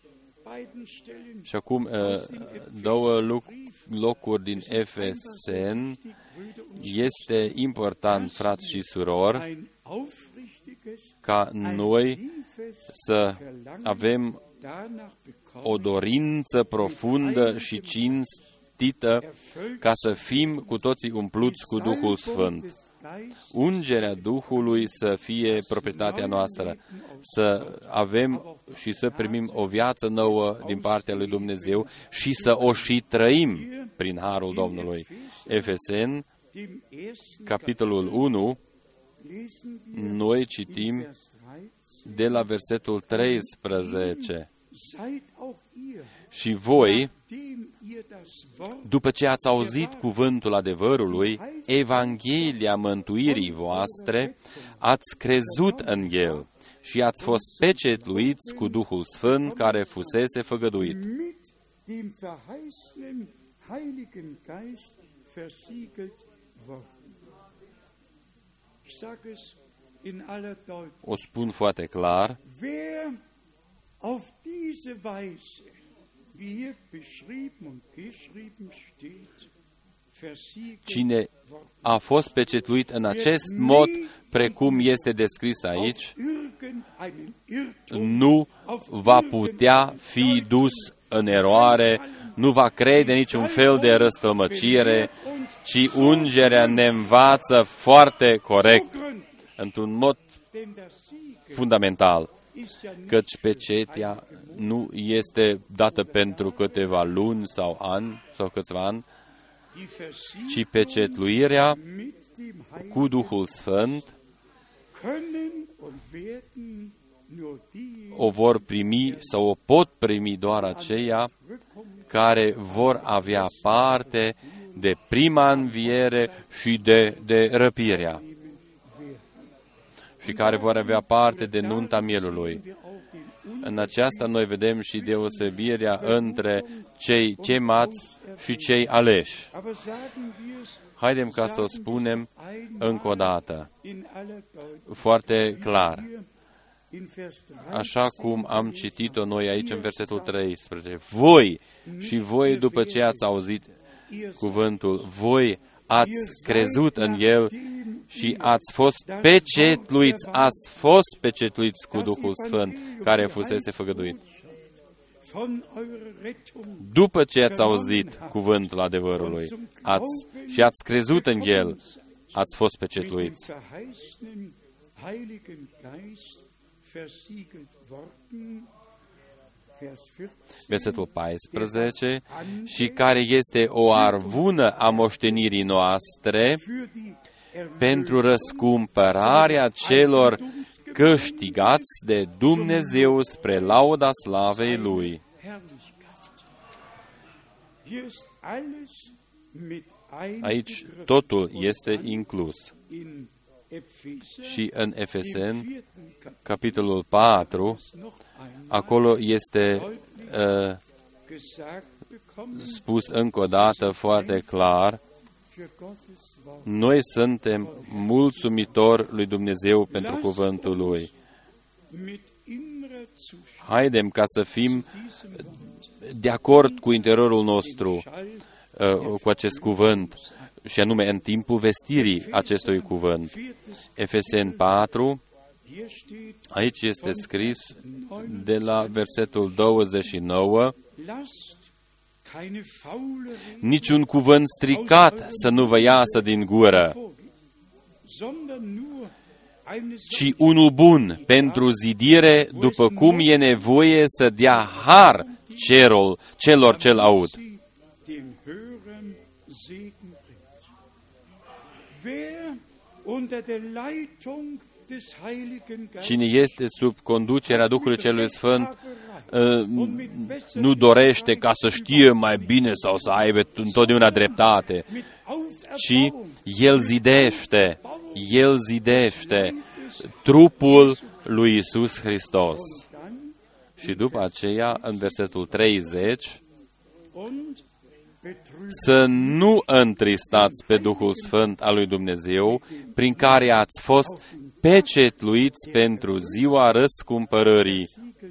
Și acum două locuri din Efeseni. Este important, frați și surori, ca noi să avem o dorință profundă și cinstită ca să fim cu toții umpluți cu Duhul Sfânt. Ungerea Duhului să fie proprietatea noastră, să avem și să primim o viață nouă din partea lui Dumnezeu și să o și trăim prin harul Domnului. Efeseni, capitolul unu, noi citim de la versetul treisprezece. Și voi, după ce ați auzit cuvântul adevărului, Evanghelia mântuirii voastre, ați crezut în el și ați fost pecetluiți cu Duhul Sfânt care fusese făgăduit. O spun foarte clar. Auf diese Weise, wie hier beschrieben und geschrieben steht, cine a fost pecetluit în acest mod, precum este descris aici, nu va putea fi dus în eroare, nu va crede niciun fel de răstălmăcire, ci ungerea ne învață foarte corect, într-un mod fundamental. Căci pecetea nu este dată pentru câteva luni sau ani sau câțiva ani, ci pecetluirea cu Duhul Sfânt o vor primi sau o pot primi doar aceia care vor avea parte de prima înviere și de, de răpirea, și care vor avea parte de nunta mielului. În aceasta noi vedem și deosebirea între cei chemați și cei aleși. Haidem ca să o spunem încă o dată, foarte clar, așa cum am citit-o noi aici în versetul treisprezece. Voi și voi, după ce ați auzit cuvântul, voi ați crezut în el și ați fost pecetluiți, ați fost pecetluiți cu Duhul Sfânt care fusese făgăduit. După ce ați auzit cuvântul adevărului ați, și ați crezut în el, ați fost pecetluiți. Versetul paisprezece, și care este o arvună a moștenirii noastre pentru răscumpărarea celor câștigați de Dumnezeu spre lauda slavei Lui. Aici totul este inclus. Și în Efeseni, capitolul patru, acolo este uh, spus încă o dată foarte clar, noi suntem mulțumitori lui Dumnezeu pentru cuvântul Lui. Haidem ca să fim de acord cu interiorul nostru uh, cu acest cuvânt, și anume în timpul vestirii acestui cuvânt. Efeseni patru, aici este scris de la versetul douăzeci și nouă, niciun cuvânt stricat să nu vă iasă din gură, ci unul bun pentru zidire, după cum e nevoie să dea har cerul, celor ce-l aud. Cine este sub conducerea Duhului Celui Sfânt nu dorește ca să știe mai bine sau să aibă întotdeauna dreptate, ci el zidește, el zidește trupul lui Iisus Hristos. Și după aceea, în versetul treizeci, să nu întristați pe Duhul Sfânt al lui Dumnezeu, prin care ați fost pecetluiți pentru ziua răscumpărării.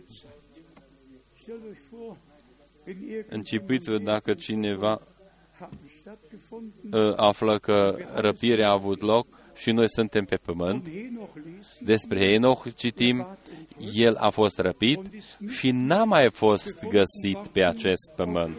Închipuiți-vă dacă cineva află că răpirea a avut loc, și noi suntem pe pământ. Despre Enoch citim, el a fost răpit și n-a mai fost găsit pe acest pământ.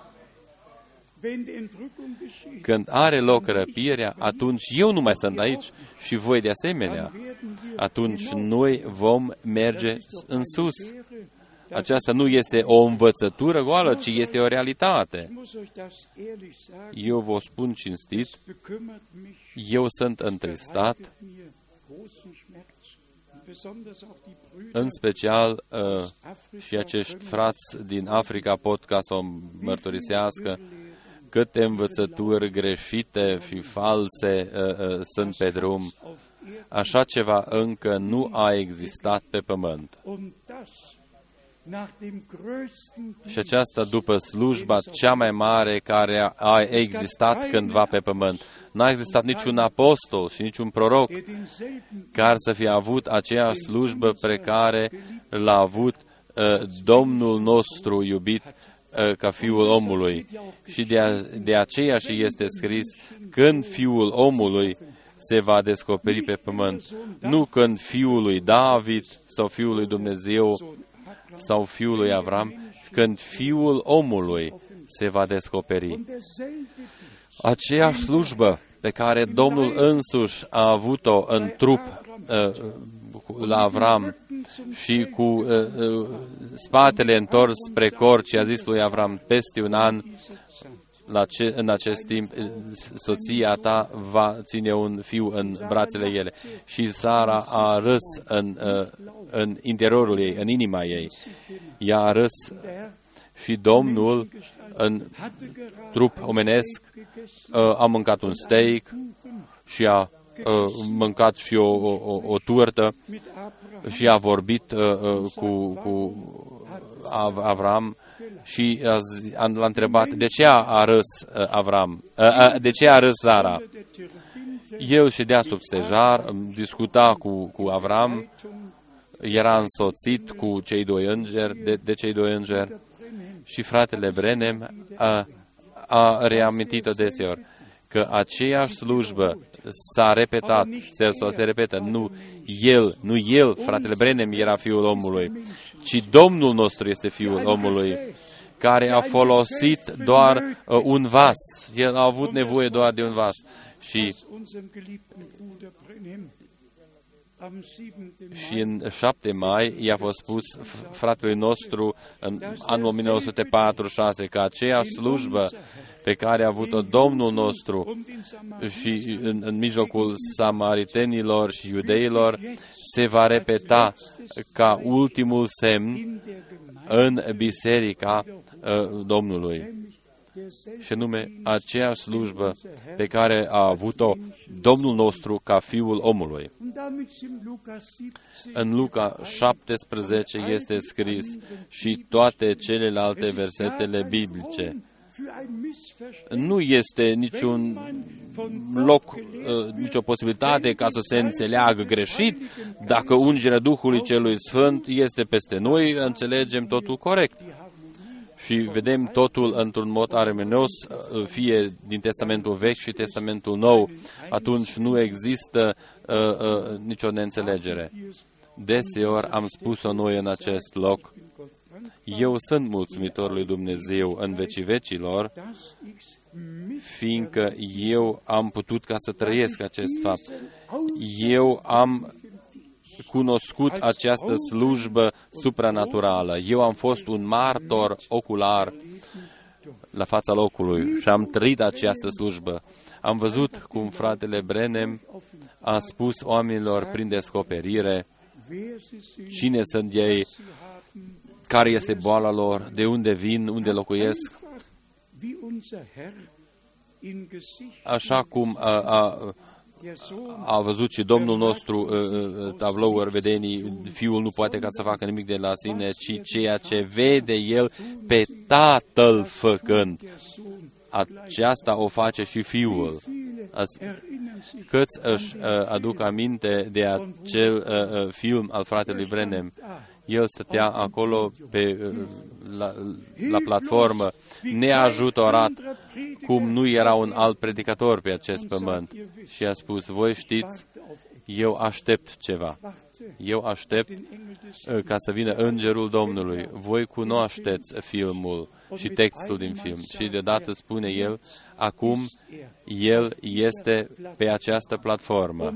Când are loc răpirea, atunci eu nu mai sunt aici și voi de asemenea. Atunci noi vom merge în sus. Aceasta nu este o învățătură goală, ci este o realitate. Eu vă spun cinstit, eu sunt întristat, în special uh, și acești frați din Africa pot ca să o mărturisească, câte învățături greșite și false uh, uh, sunt pe drum. Așa ceva încă nu a existat pe pământ. Și aceasta după slujba cea mai mare care a existat cândva pe pământ. N-a existat niciun apostol și niciun proroc care să fie avut aceeași slujbă pe care l-a avut uh, Domnul nostru iubit uh, ca Fiul omului. Și de, a, de aceea și este scris, când Fiul omului se va descoperi pe pământ. Nu când Fiul lui David sau Fiul lui Dumnezeu sau Fiul lui Avram, când Fiul omului se va descoperi. Aceeași slujbă pe care Domnul însuși a avut-o în trup uh, la Avram și cu uh, uh, spatele întors spre cor, și a zis lui Avram, peste un an, la ce, în acest timp, soția ta va ține un fiu în brațele ele. Și Sara a râs în, uh, în interiorul ei, în inima ei. Ea a râs și Domnul, în trup omenesc, uh, a mâncat un steak și a uh, mâncat și o, o, o turtă și a vorbit uh, cu, cu Avram și l-a întrebat de ce a râs Avram, de ce a râs Sara. El ședea sub stejar, discuta cu, cu Avram, era însoțit cu cei doi îngeri, de, de cei doi îngeri și fratele Brenem a, a reamintit-o deseori că aceeași slujbă s-a repetat, se, sau se repetă, nu el, nu el, fratele Brenem era Fiul omului, ci Domnul nostru este Fiul omului, care a folosit doar uh, un vas. El a avut nevoie doar de un vas. Și, și în șapte mai i-a fost spus fratelui nostru în anul o mie nouă sute patruzeci și șase că aceeași slujbă pe care a avut-o Domnul nostru și în, în mijlocul samaritenilor și iudeilor se va repeta ca ultimul semn în biserica uh, Domnului. Și anume aceeași slujbă pe care a avut-o Domnul nostru ca Fiul omului. În Luca șaptesprezece este scris și toate celelalte versetele biblice. Nu este niciun loc, nicio posibilitate ca să se înțeleagă greșit. Dacă ungerea Duhului Celui Sfânt este peste noi, înțelegem totul corect. Și vedem totul într-un mod armonios, fie din Testamentul Vechi și Testamentul Nou. Atunci nu există uh, uh, nicio neînțelegere. Deseori am spus-o noi în acest loc. Eu sunt mulțumitor lui Dumnezeu în vecii vecilor, fiindcă eu am putut ca să trăiesc acest fapt. Eu am cunoscut această slujbă supranaturală. Eu am fost un martor ocular la fața locului și am trăit această slujbă. Am văzut cum fratele Brenem a spus oamenilor prin descoperire cine sunt ei, care este boala lor, de unde vin, unde locuiesc. Așa cum a, a, a văzut și Domnul nostru tablouri vedenii, Fiul nu poate ca să facă nimic de la sine, ci ceea ce vede El pe Tatăl făcând. Aceasta o face și Fiul. Câți își aduc aminte de acel film al fratelui Brenem? El stătea acolo pe, la, la platformă, neajutorat, cum nu era un alt predicator pe acest pământ. Și a spus, voi știți, eu aștept ceva. Eu aștept ca să vină Îngerul Domnului. Voi cunoașteți filmul și textul din film. Și deodată spune el, acum el este pe această platformă.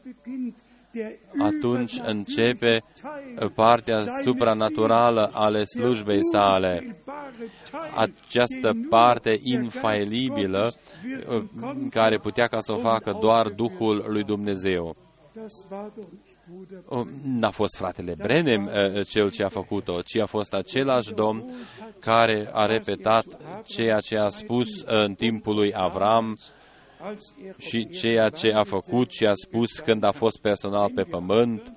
Atunci începe partea supranaturală ale slujbei sale. Această parte infailibilă care putea ca să o facă doar Duhul lui Dumnezeu. N-a fost fratele Branham cel ce a făcut-o, ci a fost același Domn care a repetat ceea ce a spus în timpul lui Avram și ceea ce a făcut și a spus când a fost personal pe pământ.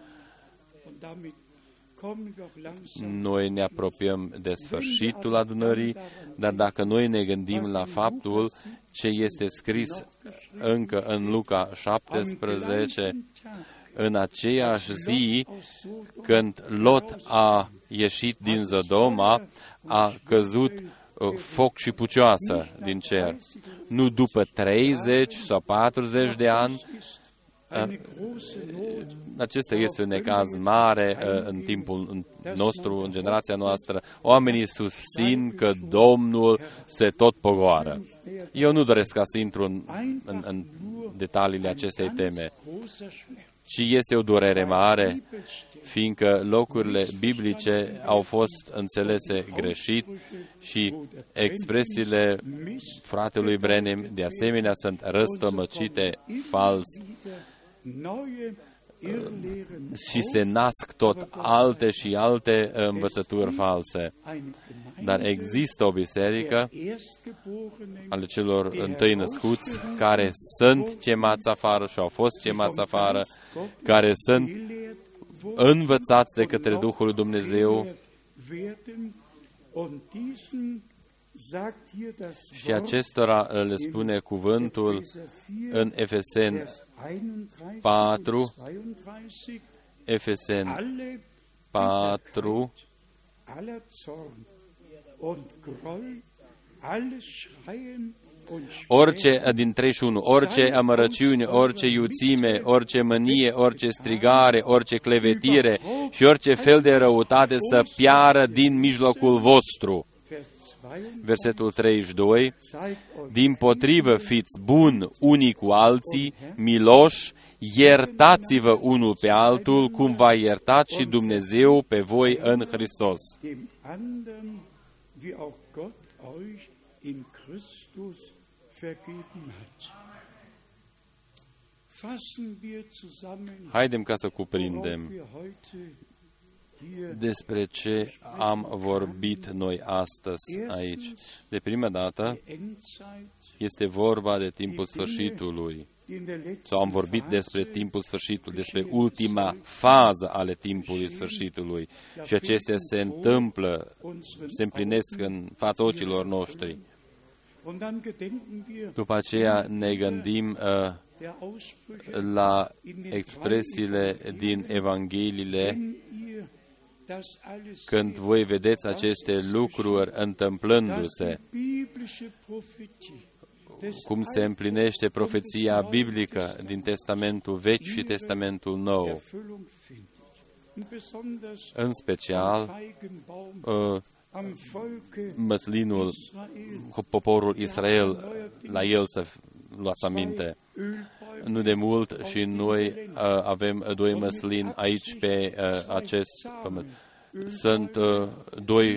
Noi ne apropiem de sfârșitul adunării, dar dacă noi ne gândim la faptul ce este scris încă în Luca șaptesprezece, în aceeași zi când Lot a ieșit din Sodoma, a căzut foc și pucioasă din cer. Nu după treizeci sau patruzeci de ani. Acesta este un necaz mare în timpul nostru, în generația noastră. Oamenii susțin că Domnul se tot pogoară. Eu nu doresc ca să intru în, în, în detaliile acestei teme, ci este o durere mare, fiindcă locurile biblice au fost înțelese greșit și expresiile fratelui Branham de asemenea sunt răstămăcite fals și se nasc tot alte și alte învățături false. Dar există o biserică ale celor întâi născuți care sunt chemați afară și au fost chemați afară, care sunt învățați de către Duhul lui Dumnezeu. Și acestora le spune cuvântul în Efeseni patru, Efeseni patru, orice, din treizeci și unu, orice amărăciune, orice iuțime, orice mânie, orice strigare, orice clevetire și orice fel de răutate să piară din mijlocul vostru. Versetul treizeci și doi, dimpotrivă fiți buni unii cu alții, miloși, iertați-vă unul pe altul, cum v-a iertat și Dumnezeu pe voi în Hristos. Haidem ca să cuprindem despre ce am vorbit noi astăzi aici. De prima dată este vorba de timpul sfârșitului. Sau am vorbit despre timpul sfârșitului, despre ultima fază ale timpului sfârșitului. Și acestea se întâmplă, se împlinesc în fața ochilor noștri. După aceea ne gândim uh, la expresiile din Evangheliile. Când voi vedeți aceste lucruri întâmplându-se, cum se împlinește profeția biblică din Testamentul Vechi și Testamentul Nou, în special uh, măslinul, poporul Israel, la el să luați aminte. Nu de mult și noi uh, avem doi măslini aici pe uh, acest pământ. Sunt uh, doi,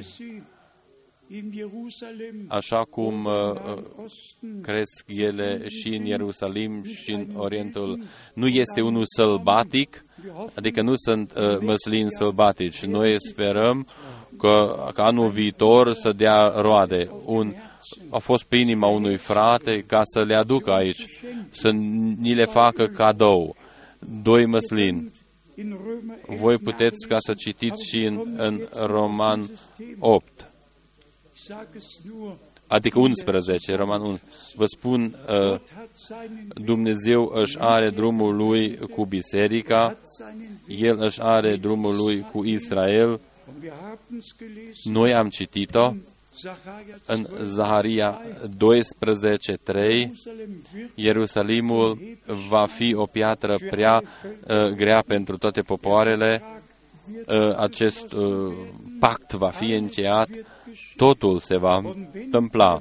așa cum uh, cresc ele și în Ierusalim și în Orientul. Nu este unul sălbatic, adică nu sunt uh, măslini sălbatici. Noi sperăm că, că anul viitor să dea roade. Un a fost pe inima unui frate ca să le aducă aici, să ni le facă cadou. Doi măslini. Voi puteți ca să citiți și în, în Roman opt. adică unsprezece, Roman unu. Vă spun, Dumnezeu își are drumul Lui cu biserica, El își are drumul Lui cu Israel. Noi am citit-o în Zaharia doisprezece trei, Ierusalimul va fi o piatră prea uh, grea pentru toate popoarele, uh, acest uh, pact va fi încheiat, totul se va întâmpla.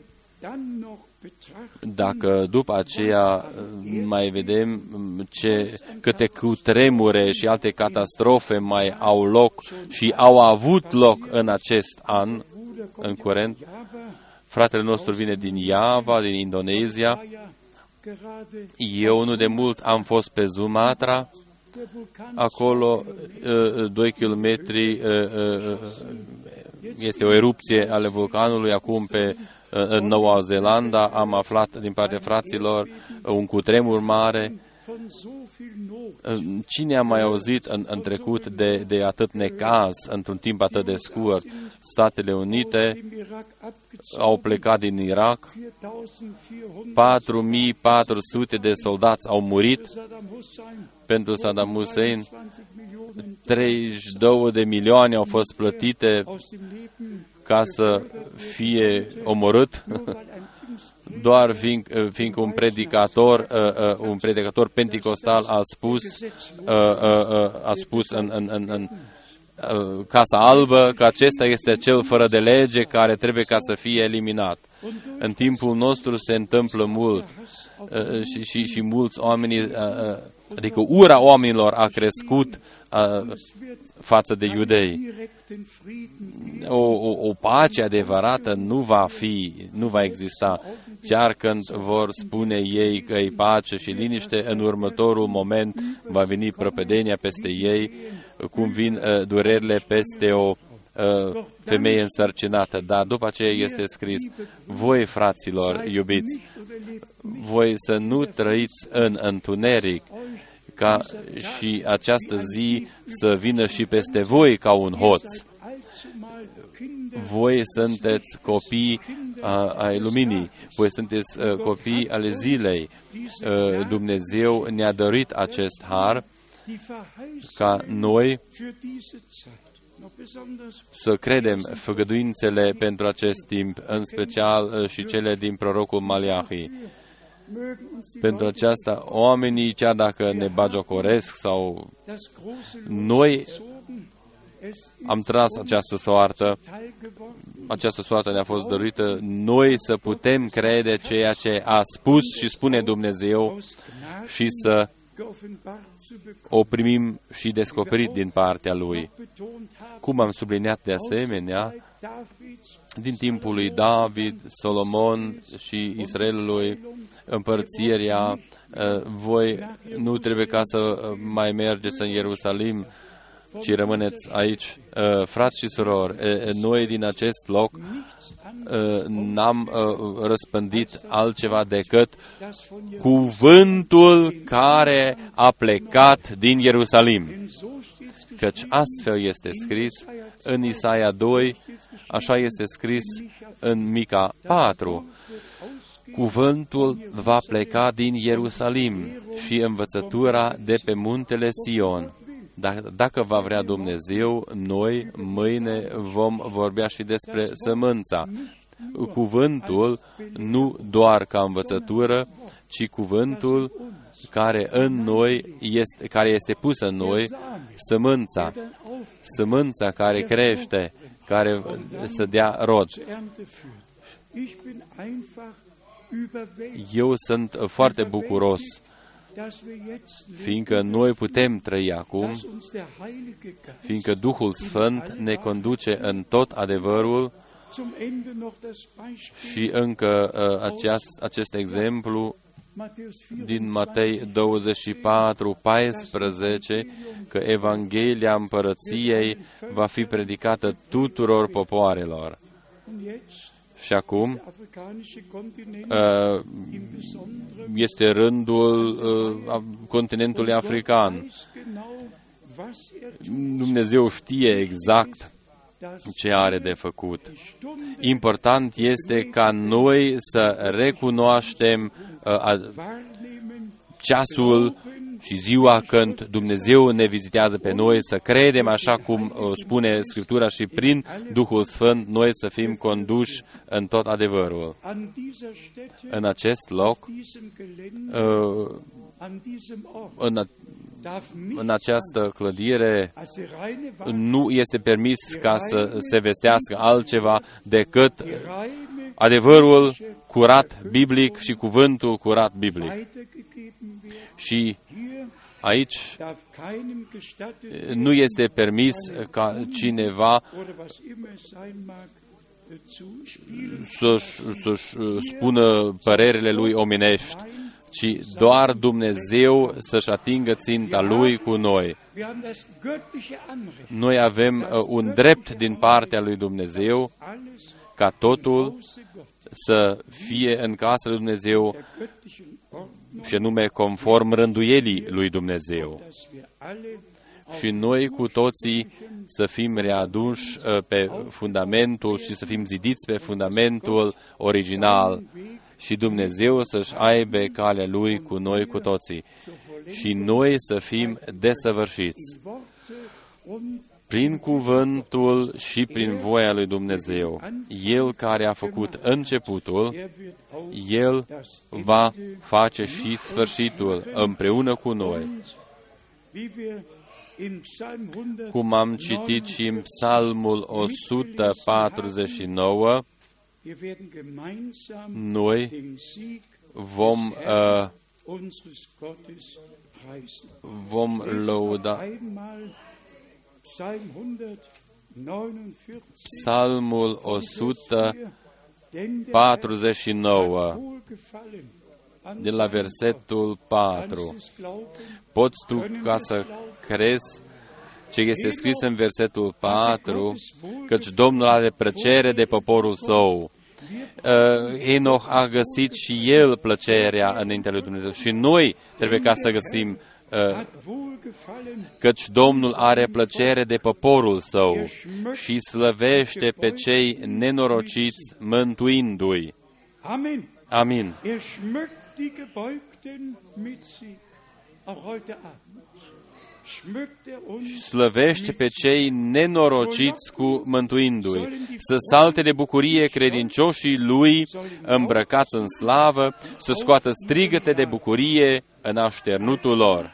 Dacă după aceea mai vedem ce, câte cutremure și alte catastrofe mai au loc și au avut loc în acest an, în curent, fratele nostru vine din Java, din Indonezia. Eu nu de mult am fost pe Sumatra, acolo doi kilometri este o erupție ale vulcanului, acum pe în Noua Zeelandă am aflat din partea fraților un cutremur mare. Cine a mai auzit în, în trecut de, de atât necaz într-un timp atât de scurt? Statele Unite au plecat din Irak, patru mii patru sute de soldați au murit pentru Saddam Hussein, treizeci și două de milioane au fost plătite ca să fie omorât, doar fiind, fiindcă un predicator, uh, uh, un predicator penticostal a spus, uh, uh, uh, a spus în, în, în, în uh, Casa Albă că acesta este cel fără de lege care trebuie ca să fie eliminat. În timpul nostru se întâmplă mult uh, și, și, și mulți oameni, uh, uh, adică ura oamenilor a crescut uh, față de iudei. O, o, o pace adevărată nu va fi, nu va exista. Chiar când vor spune ei că e pace și liniște, în următorul moment va veni prăpădenia peste ei, cum vin uh, durerile peste o uh, femeie însărcinată. Dar după aceea este scris, voi, fraților iubiți, voi să nu trăiți în întuneric, ca și această zi să vină și peste voi ca un hoț. Voi sunteți copii uh, ai luminii, voi sunteți uh, copii ale zilei. Uh, Dumnezeu ne-a dăruit acest har ca noi să credem făgăduințele pentru acest timp, în special uh, și cele din prorocul Maleahi. Pentru aceasta, oamenii, chiar dacă ne bagiocoresc sau noi am tras această soartă, această soartă ne-a fost dăruită, noi să putem crede ceea ce a spus și spune Dumnezeu și să o primim și descoperit din partea Lui. Cum am subliniat de asemenea, din timpul lui David, Solomon și Israelului, împărțirea, voi nu trebuie ca să mai mergeți în Ierusalim, ci rămâneți aici. Frați și surori, noi din acest loc n-am răspândit altceva decât cuvântul care a plecat din Ierusalim. Căci astfel este scris în Isaia doi, așa este scris în Mica patru. Cuvântul va pleca din Ierusalim și învățătura de pe muntele Sion. Dacă, dacă va vrea Dumnezeu, noi mâine vom vorbea și despre sămânța. Cuvântul nu doar ca învățătură, ci cuvântul care în noi este, care este pus în noi, sămânța, sămânța care crește, care să dea rod. Eu sunt foarte bucuros, fiindcă noi putem trăi acum, fiindcă Duhul Sfânt ne conduce în tot adevărul și încă acest, acest exemplu din Matei douăzeci și patru paisprezece, că Evanghelia Împărăției va fi predicată tuturor popoarelor. Și acum este rândul continentului african. Dumnezeu știe exact ce are de făcut. Important este ca noi să recunoaștem uh, ceasul și ziua când Dumnezeu ne vizitează pe noi, să credem așa cum uh, spune Scriptura și prin Duhul Sfânt noi să fim conduși în tot adevărul. În acest loc, uh, în, a, în această clădire, nu este permis ca să se vestească altceva decât adevărul curat biblic și cuvântul curat biblic. Și aici nu este permis ca cineva să-și, să-și spună părerile lui omenești, ci doar Dumnezeu să-și atingă ținta Lui cu noi. Noi avem un drept din partea lui Dumnezeu ca totul să fie în casa lui Dumnezeu și anume conform rânduielii lui Dumnezeu. Și noi cu toții să fim readuși pe fundamentul și să fim zidiți pe fundamentul original și Dumnezeu să-și aibă calea Lui cu noi cu toții. Și noi să fim desăvârșiți prin cuvântul și prin voia lui Dumnezeu. El care a făcut începutul, El va face și sfârșitul împreună cu noi. Cum am citit și în Psalmul o sută patruzeci și nouă, noi vom, uh, vom lăuda Psalmul o sută patruzeci și nouă, de la versetul patru. Poți tu ca să crezi ce este scris în versetul patru, căci Domnul are plăcere de poporul său. Uh, Enoch a găsit și el plăcerea înaintea lui Dumnezeu și noi trebuie ca să găsim uh, căci Domnul are plăcere de poporul său și slăvește pe cei nenorociți mântuindu-i. Amin. Slăvește pe cei nenorociți cu mântuindu-i. Să salte de bucurie credincioșii Lui îmbrăcați în slavă, să scoată strigăte de bucurie în așternutul lor.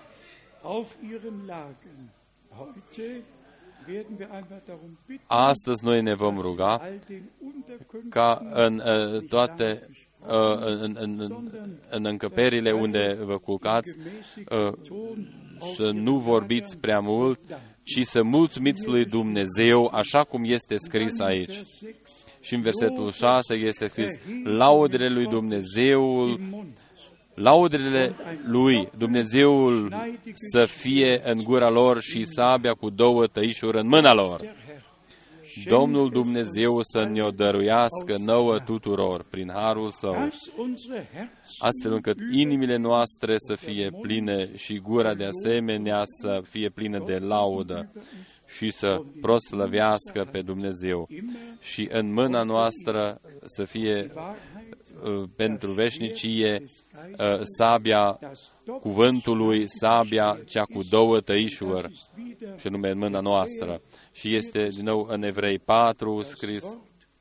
Astăzi noi ne vom ruga ca în uh, toate uh, în, în, în, în încăperile unde vă culcați uh, să nu vorbiți prea mult, ci să mulțumiți lui Dumnezeu așa cum este scris aici. Și în versetul șase este scris: laudele lui Dumnezeul, laudele lui Dumnezeul să fie în gura lor și sabia cu două tăișuri în mâna lor. Domnul Dumnezeu să ne-o dăruiască nouă tuturor prin harul Său, astfel încât inimile noastre să fie pline și gura de asemenea să fie plină de laudă și să proslăvească pe Dumnezeu. Și în mâna noastră să fie uh, pentru veșnicie uh, sabia cuvântului, sabia cea cu două tăișuri, și nume în mâna noastră. Și este din nou în Evrei patru scris: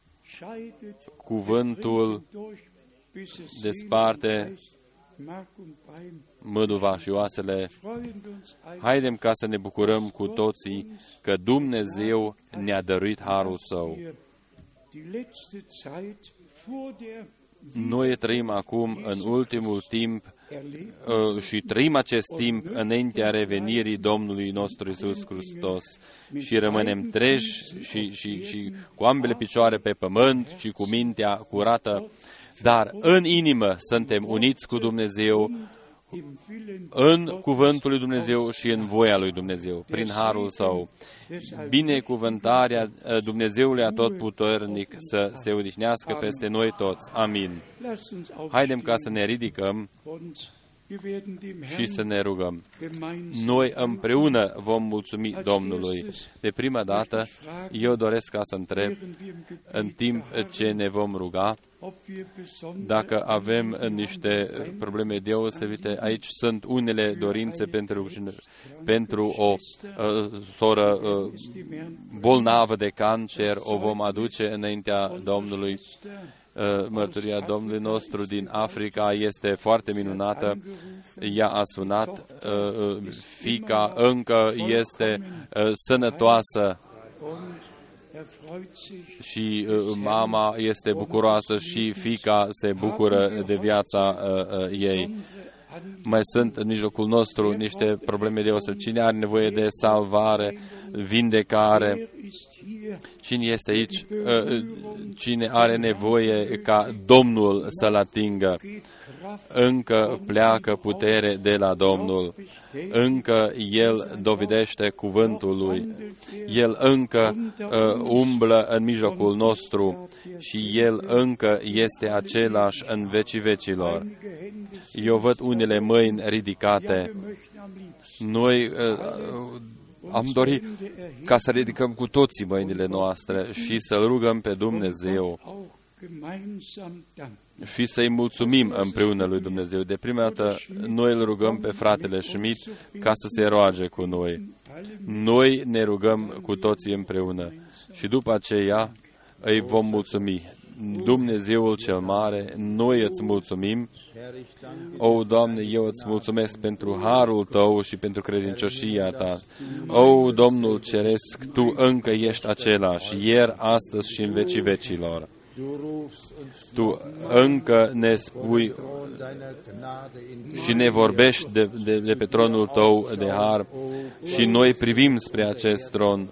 cuvântul desparte măduva și oasele. Haidem ca să ne bucurăm cu toții că Dumnezeu ne-a dăruit harul Său. Noi trăim acum în ultimul timp uh, și trăim acest timp înaintea revenirii Domnului nostru Iisus Hristos și rămânem treji și, și, și cu ambele picioare pe pământ și cu mintea curată, dar în inimă suntem uniți cu Dumnezeu, în cuvântul lui Dumnezeu și în voia lui Dumnezeu, prin harul Său. Binecuvântarea Dumnezeului Atotputernic să se odihnească peste noi toți. Amin. Haidem ca să ne ridicăm și să ne rugăm. Noi împreună vom mulțumi Domnului. De prima dată, eu doresc ca să întreb, în timp ce ne vom ruga, dacă avem niște probleme deosebite. Aici sunt unele dorințe pentru, pentru o uh, soră uh, bolnavă de cancer, o vom aduce înaintea Domnului. Uh, mărturia Domnului nostru din Africa este foarte minunată. Ea a sunat, uh, fiica încă este uh, sănătoasă și uh, mama este bucuroasă și fiica se bucură de viața uh, uh, ei. Mai sunt în mijlocul nostru niște probleme deosebite. Cine are nevoie de salvare, vindecare? Cine este aici? Uh, cine are nevoie ca Domnul să-l atingă? Încă pleacă putere de la Domnul. Încă El dovedește cuvântul Lui. El încă uh, umblă în mijlocul nostru și El încă este același în vecii vecilor. Eu văd unele mâini ridicate. Noi uh, am dorit ca să ridicăm cu toții mâinile noastre și să-L rugăm pe Dumnezeu și să-i mulțumim împreună lui Dumnezeu. De prima dată, noi îl rugăm pe fratele Schmidt ca să se roage cu noi. Noi ne rugăm cu toții împreună și după aceea îi vom mulțumi. Dumnezeul cel mare, noi îți mulțumim. O, Doamne, eu îți mulțumesc pentru harul Tău și pentru credincioșia Ta. O, Domnul Ceresc, Tu încă ești același, ieri, astăzi și în vecii vecilor. Tu încă ne spui și ne vorbești de, de, de pe tronul Tău de har și noi privim spre acest tron.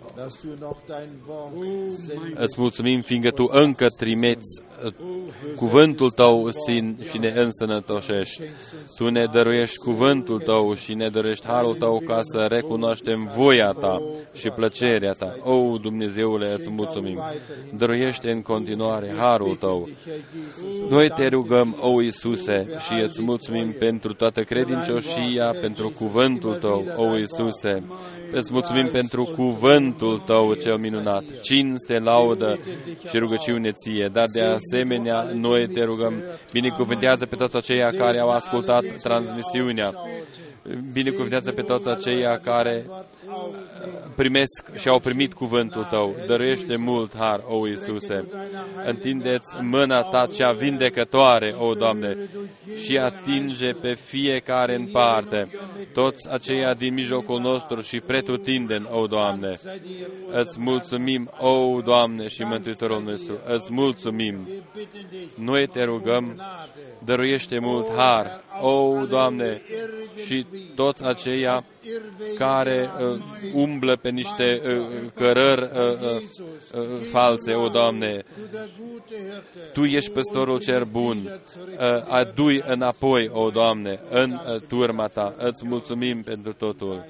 Îți mulțumim, fiindcă Tu încă trimiți cuvântul Tău și ne însănătoșești. Tu ne dăruiești cuvântul Tău și ne dăruiești harul Tău ca să recunoaștem voia Ta și plăcerea Ta. O, Dumnezeule, îți mulțumim. Dăruiește în continuare harul Tău. Noi Te rugăm, o Iisuse, și îți mulțumim pentru toată credincioșia, pentru cuvântul Tău, o Iisuse. Îți mulțumim pentru cuvântul Tău cel minunat. Cinste, laudă și rugăciune Ție, dar de asemenea noi Te rugăm, binecuvântează pe toți aceia care au ascultat transmisiunea, binecuvântează pe toți aceia care primesc și au primit cuvântul Tău. Dăruiește mult har, o Iisuse. Întindeți mâna Ta cea vindecătoare, o Doamne, și atinge pe fiecare în parte, toți aceia din mijlocul nostru și pretutindeni, o Doamne. Îți mulțumim, o Doamne și Mântuitorul nostru, îți mulțumim. Noi Te rugăm, dăruiește mult har, o Doamne, și toți aceia care uh, umblă pe niște uh, cărări uh, uh, uh, false, o Doamne. Tu ești păstorul cer bun, uh, adu-i înapoi, o Doamne, în uh, turma Ta. Îți mulțumim pentru totul.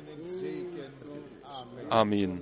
Amin.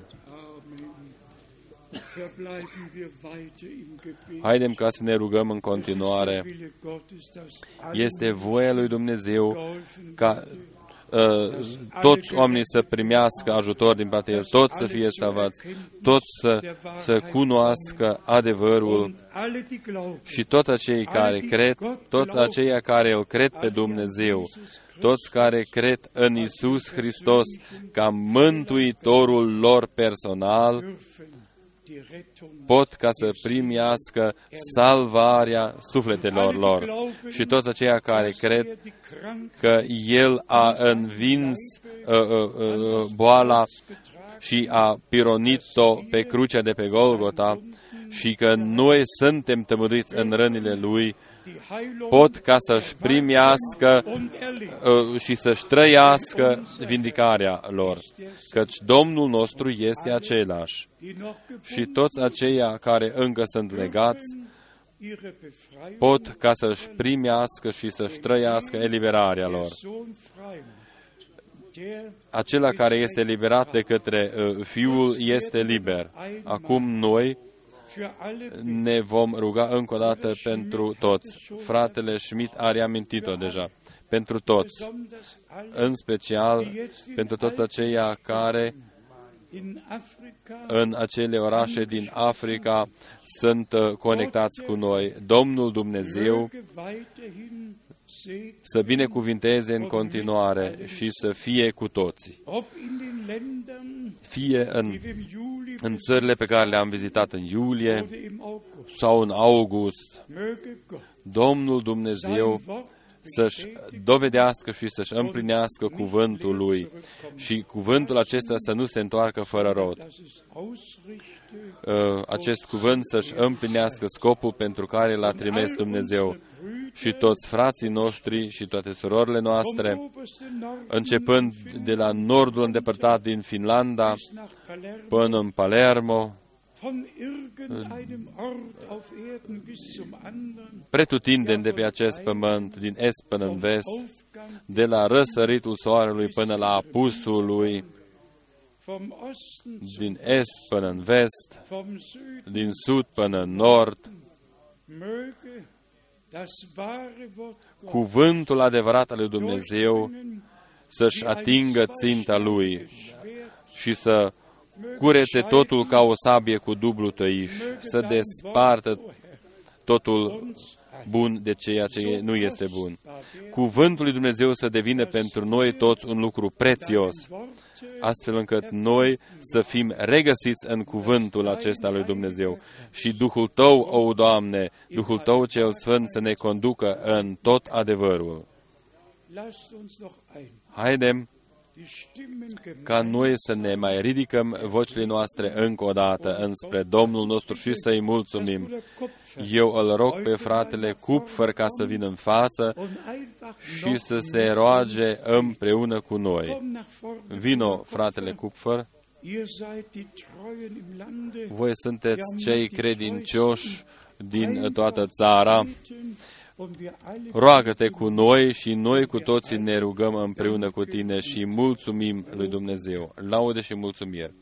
Haidem ca să ne rugăm în continuare. Este voia lui Dumnezeu ca uh, toți oamenii să primească ajutor din partea El, toți să fie salvați, toți să, să cunoască adevărul și toți acei care cred, toți aceia care îl cred pe Dumnezeu, toți care cred în Iisus Hristos ca Mântuitorul lor personal, pot ca să primească salvarea sufletelor lor. Și toți aceia care cred că El a învins uh, uh, uh, boala și a pironit-o pe crucea de pe Golgota și că noi suntem tămăduiți în rănile Lui, pot ca să-și primească uh, și să-și trăiască vindicarea lor. Căci Domnul nostru este același. Și toți aceia care încă sunt legați pot ca să-și primească și să-și trăiască eliberarea lor. Acela care este eliberat de către uh, Fiul este liber. Acum noi ne vom ruga încă o dată pentru toți. Fratele Schmidt a reamintit-o deja. pentru toți, în special pentru toți aceia care în acele orașe din Africa sunt conectați cu noi. Domnul Dumnezeu să binecuvinteze în continuare și să fie cu toții. Fie în, în țările pe care le-am vizitat în iulie sau în august, Domnul Dumnezeu să-și dovedească și să-și împlinească cuvântul Lui și cuvântul acesta să nu se întoarcă fără rod. Acest cuvânt să-și împlinească scopul pentru care l-a trimis Dumnezeu. Și toți frații noștri și toate surorile noastre, începând de la nordul îndepărtat din Finlanda până în Palermo, pretutindeni de pe acest pământ, din est până în vest, de la răsăritul soarelui până la apusul lui, din est până în vest, din sud până în nord, cuvântul adevărat al lui Dumnezeu să-și atingă ținta lui și să curețe totul ca o sabie cu dublu tăiș, să despartă totul bun de ceea ce nu este bun. Cuvântul lui Dumnezeu să devină pentru noi toți un lucru prețios, astfel încât noi să fim regăsiți în cuvântul acesta lui Dumnezeu. Și Duhul Tău, o Doamne, Duhul Tău cel Sfânt să ne conducă în tot adevărul. Haidem ca noi să ne mai ridicăm vocile noastre încă o dată înspre Domnul nostru și să-i mulțumim. Eu îl rog pe fratele Kupfer ca să vină în față și să se roage împreună cu noi. Vino, fratele Kupfer. Voi sunteți cei credincioși din toată țara. Roagă-te cu noi și noi cu toții ne rugăm împreună cu tine și mulțumim lui Dumnezeu. Laude și mulțumiri.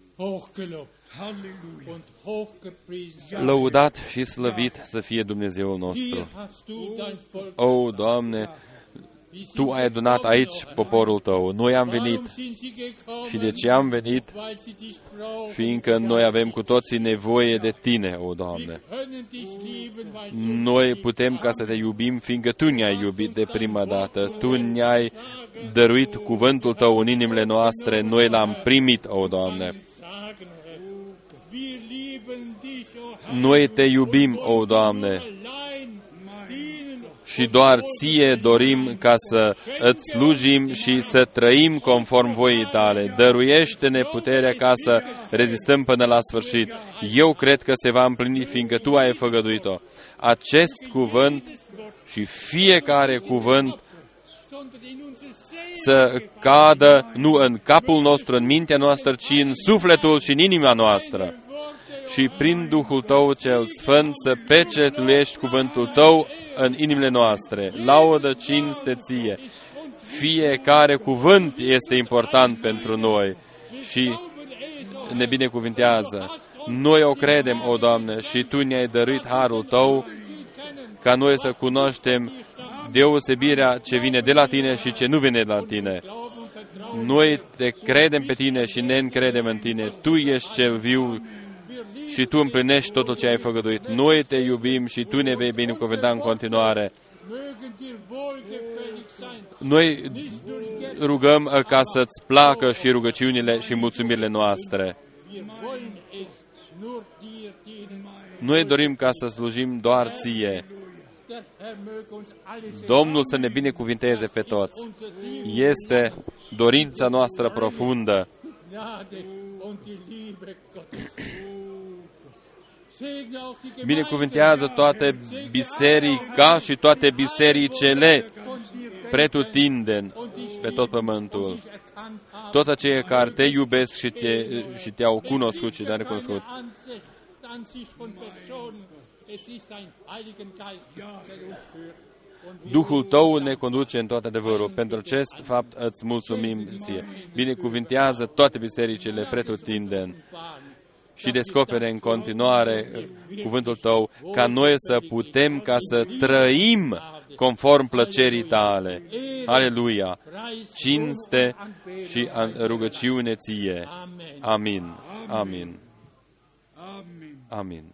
Lăudat și slăvit să fie Dumnezeul nostru. O, Doamne, Tu ai adunat aici poporul Tău. Noi am venit. Și de ce am venit? Fiindcă noi avem cu toții nevoie de Tine, o Doamne. Noi putem ca să Te iubim, fiindcă Tu ne-ai iubit de prima dată. Tu ne-ai dăruit cuvântul Tău în inimile noastre. Noi l-am primit, o Doamne. Noi Te iubim, o Doamne. Și doar Ție dorim ca să Îți slujim și să trăim conform voii Tale. Dăruiește-ne puterea ca să rezistăm până la sfârșit. Eu cred că se va împlini, fiindcă Tu ai făgăduit-o. Acest cuvânt și fiecare cuvânt să cadă nu în capul nostru, în mintea noastră, ci în sufletul și în inima noastră. Și prin Duhul Tău cel Sfânt să pecetuiești cuvântul Tău în inimile noastre. Laudă, cinste Ție. Fiecare cuvânt este important pentru noi și ne binecuvintează. Noi o credem, o Doamne, și Tu ne-ai dăruit harul Tău ca noi să cunoaștem deosebirea ce vine de la Tine și ce nu vine de la Tine. Noi Te credem pe Tine și ne încredem în Tine. Tu ești cel viu și Tu împlinești totul ce ai făgăduit. Noi Te iubim și Tu ne vei binecuvânta în continuare. Noi rugăm ca să-Ți placă și rugăciunile și mulțumirile noastre. Noi dorim ca să slujim doar Ție. Domnul să ne binecuvinteze pe toți. Este dorința noastră profundă. Binecuvintează toate biserica și toate bisericele pretutindeni pe tot pământul. Toți aceia care Te iubesc și, te, și Te-au cunoscut și Te-au recunoscut. Duhul Tău ne conduce în toate adevărul. Pentru acest fapt îți mulțumim Ție. Binecuvintează toate bisericile pretutindeni și descopere în continuare cuvântul Tău, ca noi să putem ca să trăim conform plăcerii tale. Aleluia! Cinste și rugăciune ție. Amin. Amin. Amin.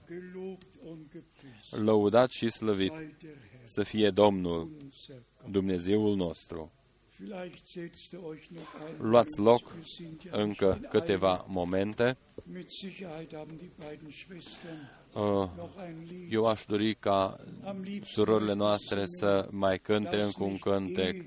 Lăudat și slăvit să fie Domnul, Dumnezeul nostru. Luați loc încă câteva momente. Eu aș dori ca surorile noastre să mai cânte încă un cântec.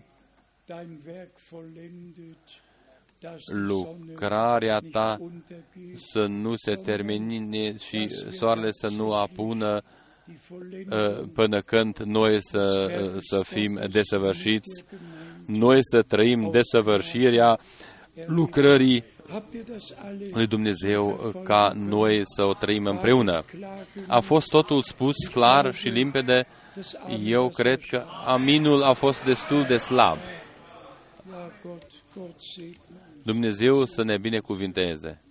Lucrarea ta să nu se termine și soarele să nu apună până când noi să, să fim desăvârșiți, noi să trăim desăvârșirea lucrării lui Dumnezeu ca noi să o trăim împreună. A fost totul spus clar și limpede. Eu cred că aminul a fost destul de slab. Dumnezeu să ne binecuvinteze.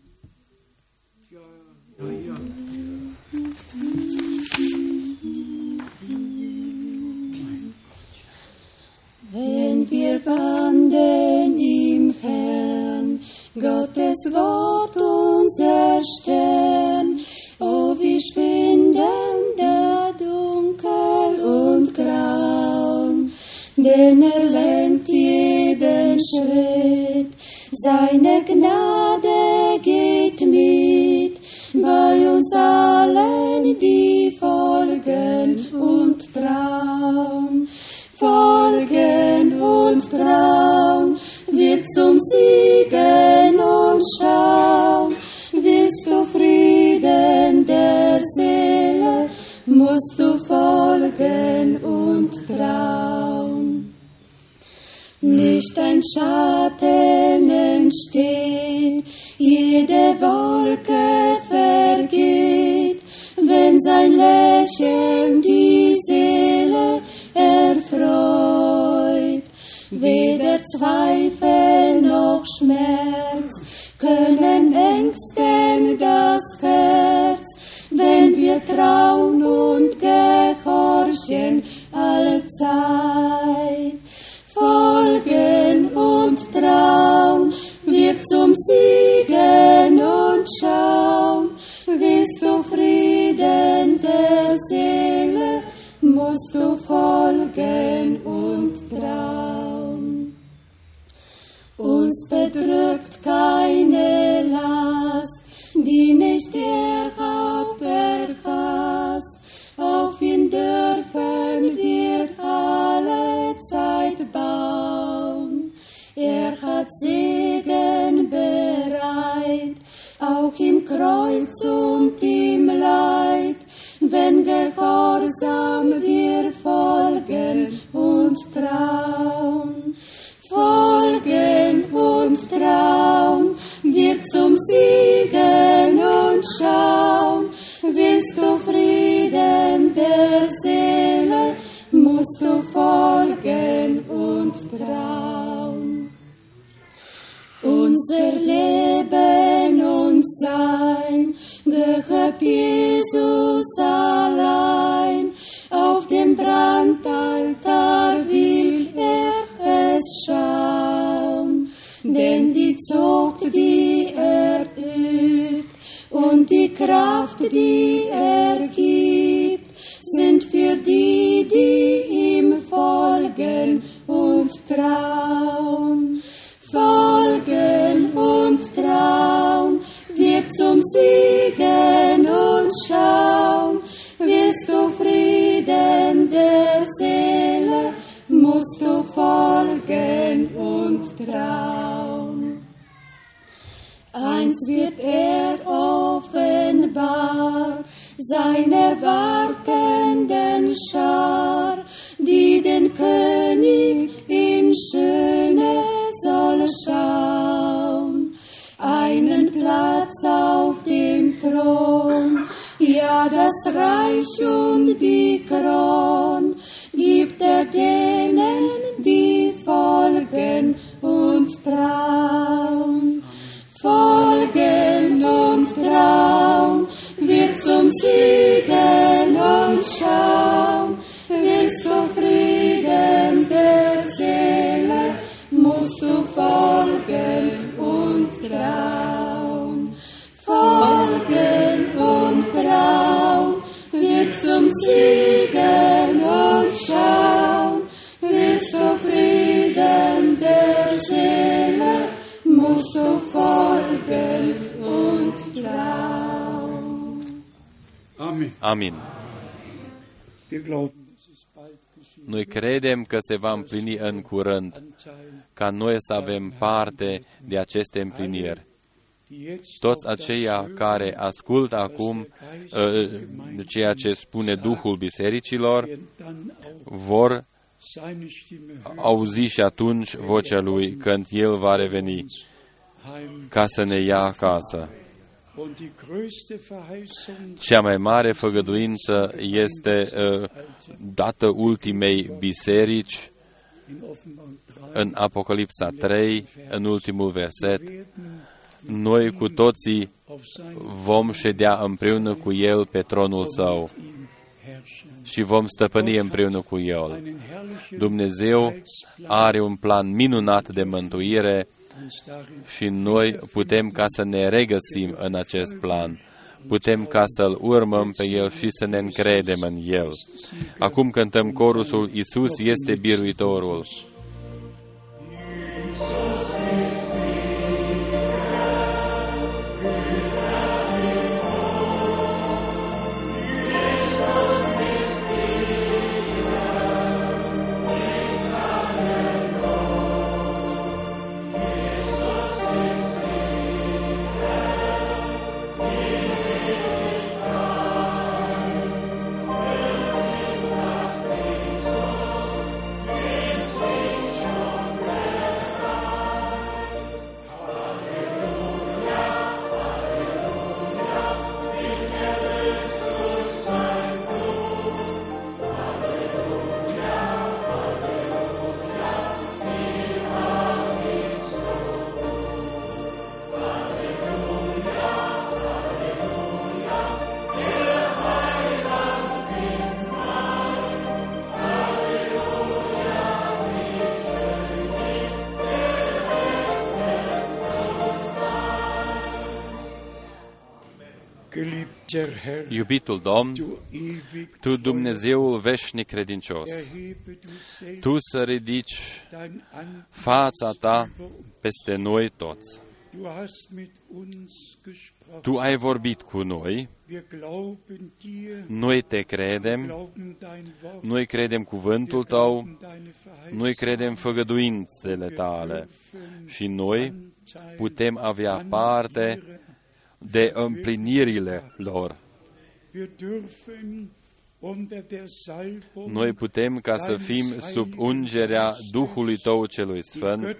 Wenn wir wandeln im Herrn, Gottes Wort unser Stern, oh, wie schwindend der Dunkel und Grau, denn er lenkt jeden Schritt, seine Gnade geht mit, bei uns allen, die folgen und trauen. Folgen und trauen, wird zum Siegen und schauen. Willst du Frieden der Seele, musst du folgen und trauen. Nicht ein Schatten entsteht, jede Wolke vergeht, wenn sein Lächeln die Seele erfreut. Weder Zweifel noch Schmerz können ängsten das Herz, wenn wir trauen und gehorchen allzeit. Folgen und trauen, wird zum Siegen und schauen. Willst du Frieden der Seele, musst du folgen und trauen. Uns bedrückt keine Last, die nicht der Haupt erfasst. Auf ihn dürfen wir alle Zeit bauen. Er hat Segen bereit, auch im Kreuz und im Leid. Wenn gehorsam wir folgen und trauen, folgen und trauen, wir zum Siegen und schauen. Willst du Frieden der Seele, musst du folgen und trauen. Unser Leben und Sein gehört Jesus allein. Auf dem Brandaltar will er es schauen. Denn die Zucht, die er übt, und die Kraft, die er gibt, sind für die, die ihm folgen und trauen. Folgen und trauen, wird zum Siegen und schauen. Willst du Frieden der Seele, musst du folgen und trauen. Einst wird er offenbar seiner wartenden Schar, die den König in Schöne soll schauen. Einen Platz auf dem Thron, ja das Reich und die Kron, gibt er denen, die folgen und trauen. Folgen und trauen, wird zum Siegen und schauen. Willst du Frieden Amin. Noi credem că se va împlini în curând, ca noi să avem parte de aceste împliniri. Toți aceia care ascultă acum uh, ceea ce spune Duhul Bisericilor vor auzi și atunci vocea Lui când El va reveni ca să ne ia acasă. Cea mai mare făgăduință este uh, dată ultimei biserici în Apocalipsa trei, în ultimul verset. Noi cu toții vom ședea împreună cu El pe tronul Său și vom stăpâni împreună cu El. Dumnezeu are un plan minunat de mântuire și noi putem ca să ne regăsim în acest plan. Putem ca să-L urmăm pe El și să ne încredem în El. Acum cântăm corusul Iisus este biruitorul. Iubitul Domn, Tu, Dumnezeul veșnic credincios, Tu să ridici fața Ta peste noi toți. Tu ai vorbit cu noi, noi Te credem, noi credem cuvântul Tău, noi credem făgăduințele Tale și noi putem avea parte de împlinirile lor. Noi putem ca să fim sub ungerea Duhului Tău celui Sfânt,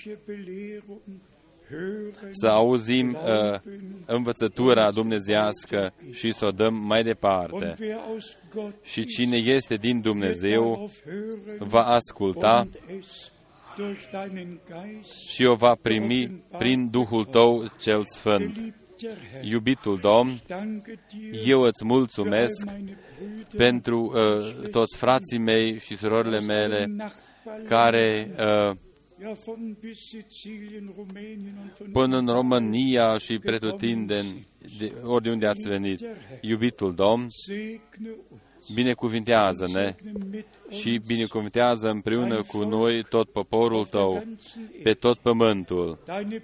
să auzim uh, învățătura dumnezeiască și să o dăm mai departe. Și cine este din Dumnezeu va asculta și o va primi prin Duhul Tău cel Sfânt. Iubitul Domn, eu îți mulțumesc pentru uh, toți frații mei și surorile mele care uh, până în România și pretutindeni, de oriunde ați venit. Iubitul Domn, binecuvintează-ne și binecuvintează împreună cu noi tot poporul Tău, pe tot pământul.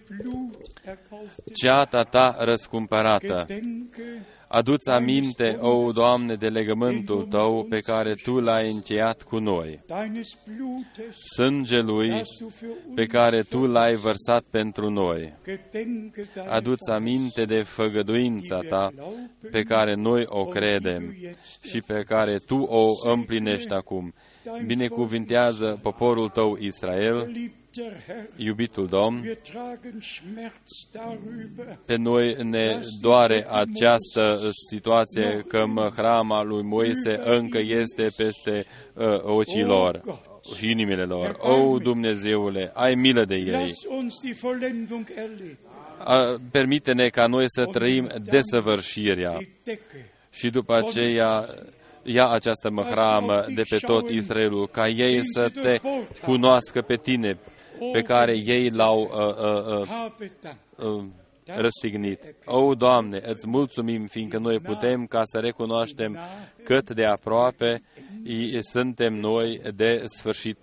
Ceata Ta răscumpărată, adu-ți aminte, o Doamne, de legământul Tău pe care Tu l-ai încheiat cu noi, sângelui pe care Tu l-ai vărsat pentru noi. Adu-ți aminte de făgăduința Ta pe care noi o credem și pe care Tu o împlinești acum. Binecuvintează poporul Tău Israel, iubitul Domn, pe noi ne doare această situație că hrama lui Moise încă este peste uh, ochii lor și inimile lor. O, Dumnezeule, ai milă de ei. A, permite-ne ca noi să trăim desăvârșirea și după aceea ia această măhramă de pe tot Israelul, ca ei să Te cunoască pe Tine, pe care ei l-au uh, uh, uh, uh, răstignit. O, Doamne, îți mulțumim, fiindcă noi putem ca să recunoaștem cât de aproape suntem noi de sfârșit.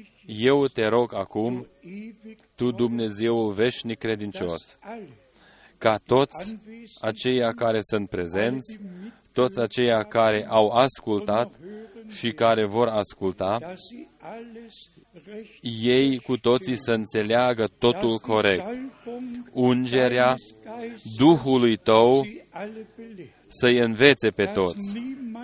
Eu Te rog acum, Tu, Dumnezeul veșnic credincios, ca toți aceia care sunt prezenți, toți aceia care au ascultat și care vor asculta, ei cu toții să înțeleagă totul corect. Ungerea Duhului Tău să-i învețe pe toți.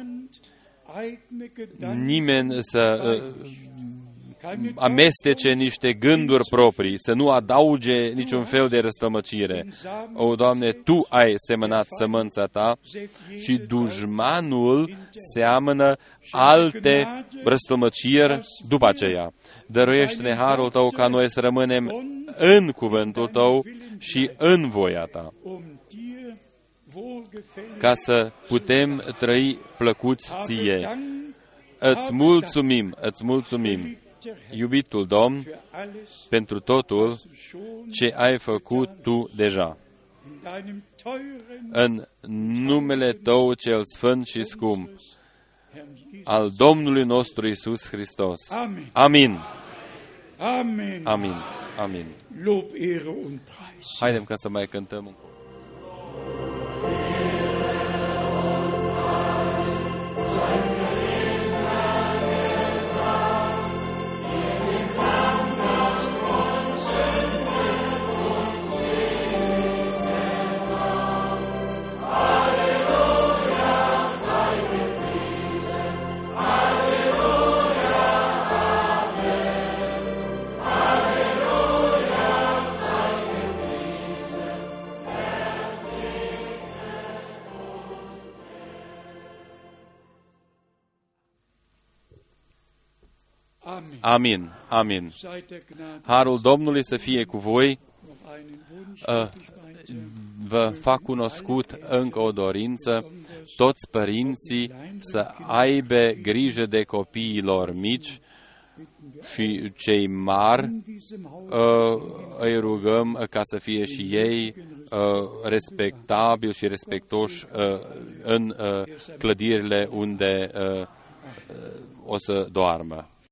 Nimeni să uh, amestece niște gânduri proprii, să nu adauge niciun fel de răstămăcire. O, Doamne, Tu ai semănat sămânța Ta și dușmanul seamănă alte răstămăciri după aceea. Dăruiește-ne harul Tău ca noi să rămânem în cuvântul Tău și în voia Ta, ca să putem trăi plăcuți Ție. Îți mulțumim, îți mulțumim, iubitul Domn, pentru totul ce ai făcut Tu deja. În numele Tău cel sfânt și scump, al Domnului nostru Iisus Hristos. Amin. Amin. Amin. Haidem ca să mai cântăm un Amin, amin. Harul Domnului să fie cu voi. Vă fac cunoscut încă o dorință, toți părinții să aibă grijă de copiilor mici și cei mari, îi rugăm ca să fie și ei respectabili și respectoși în clădirile unde o să doarmă.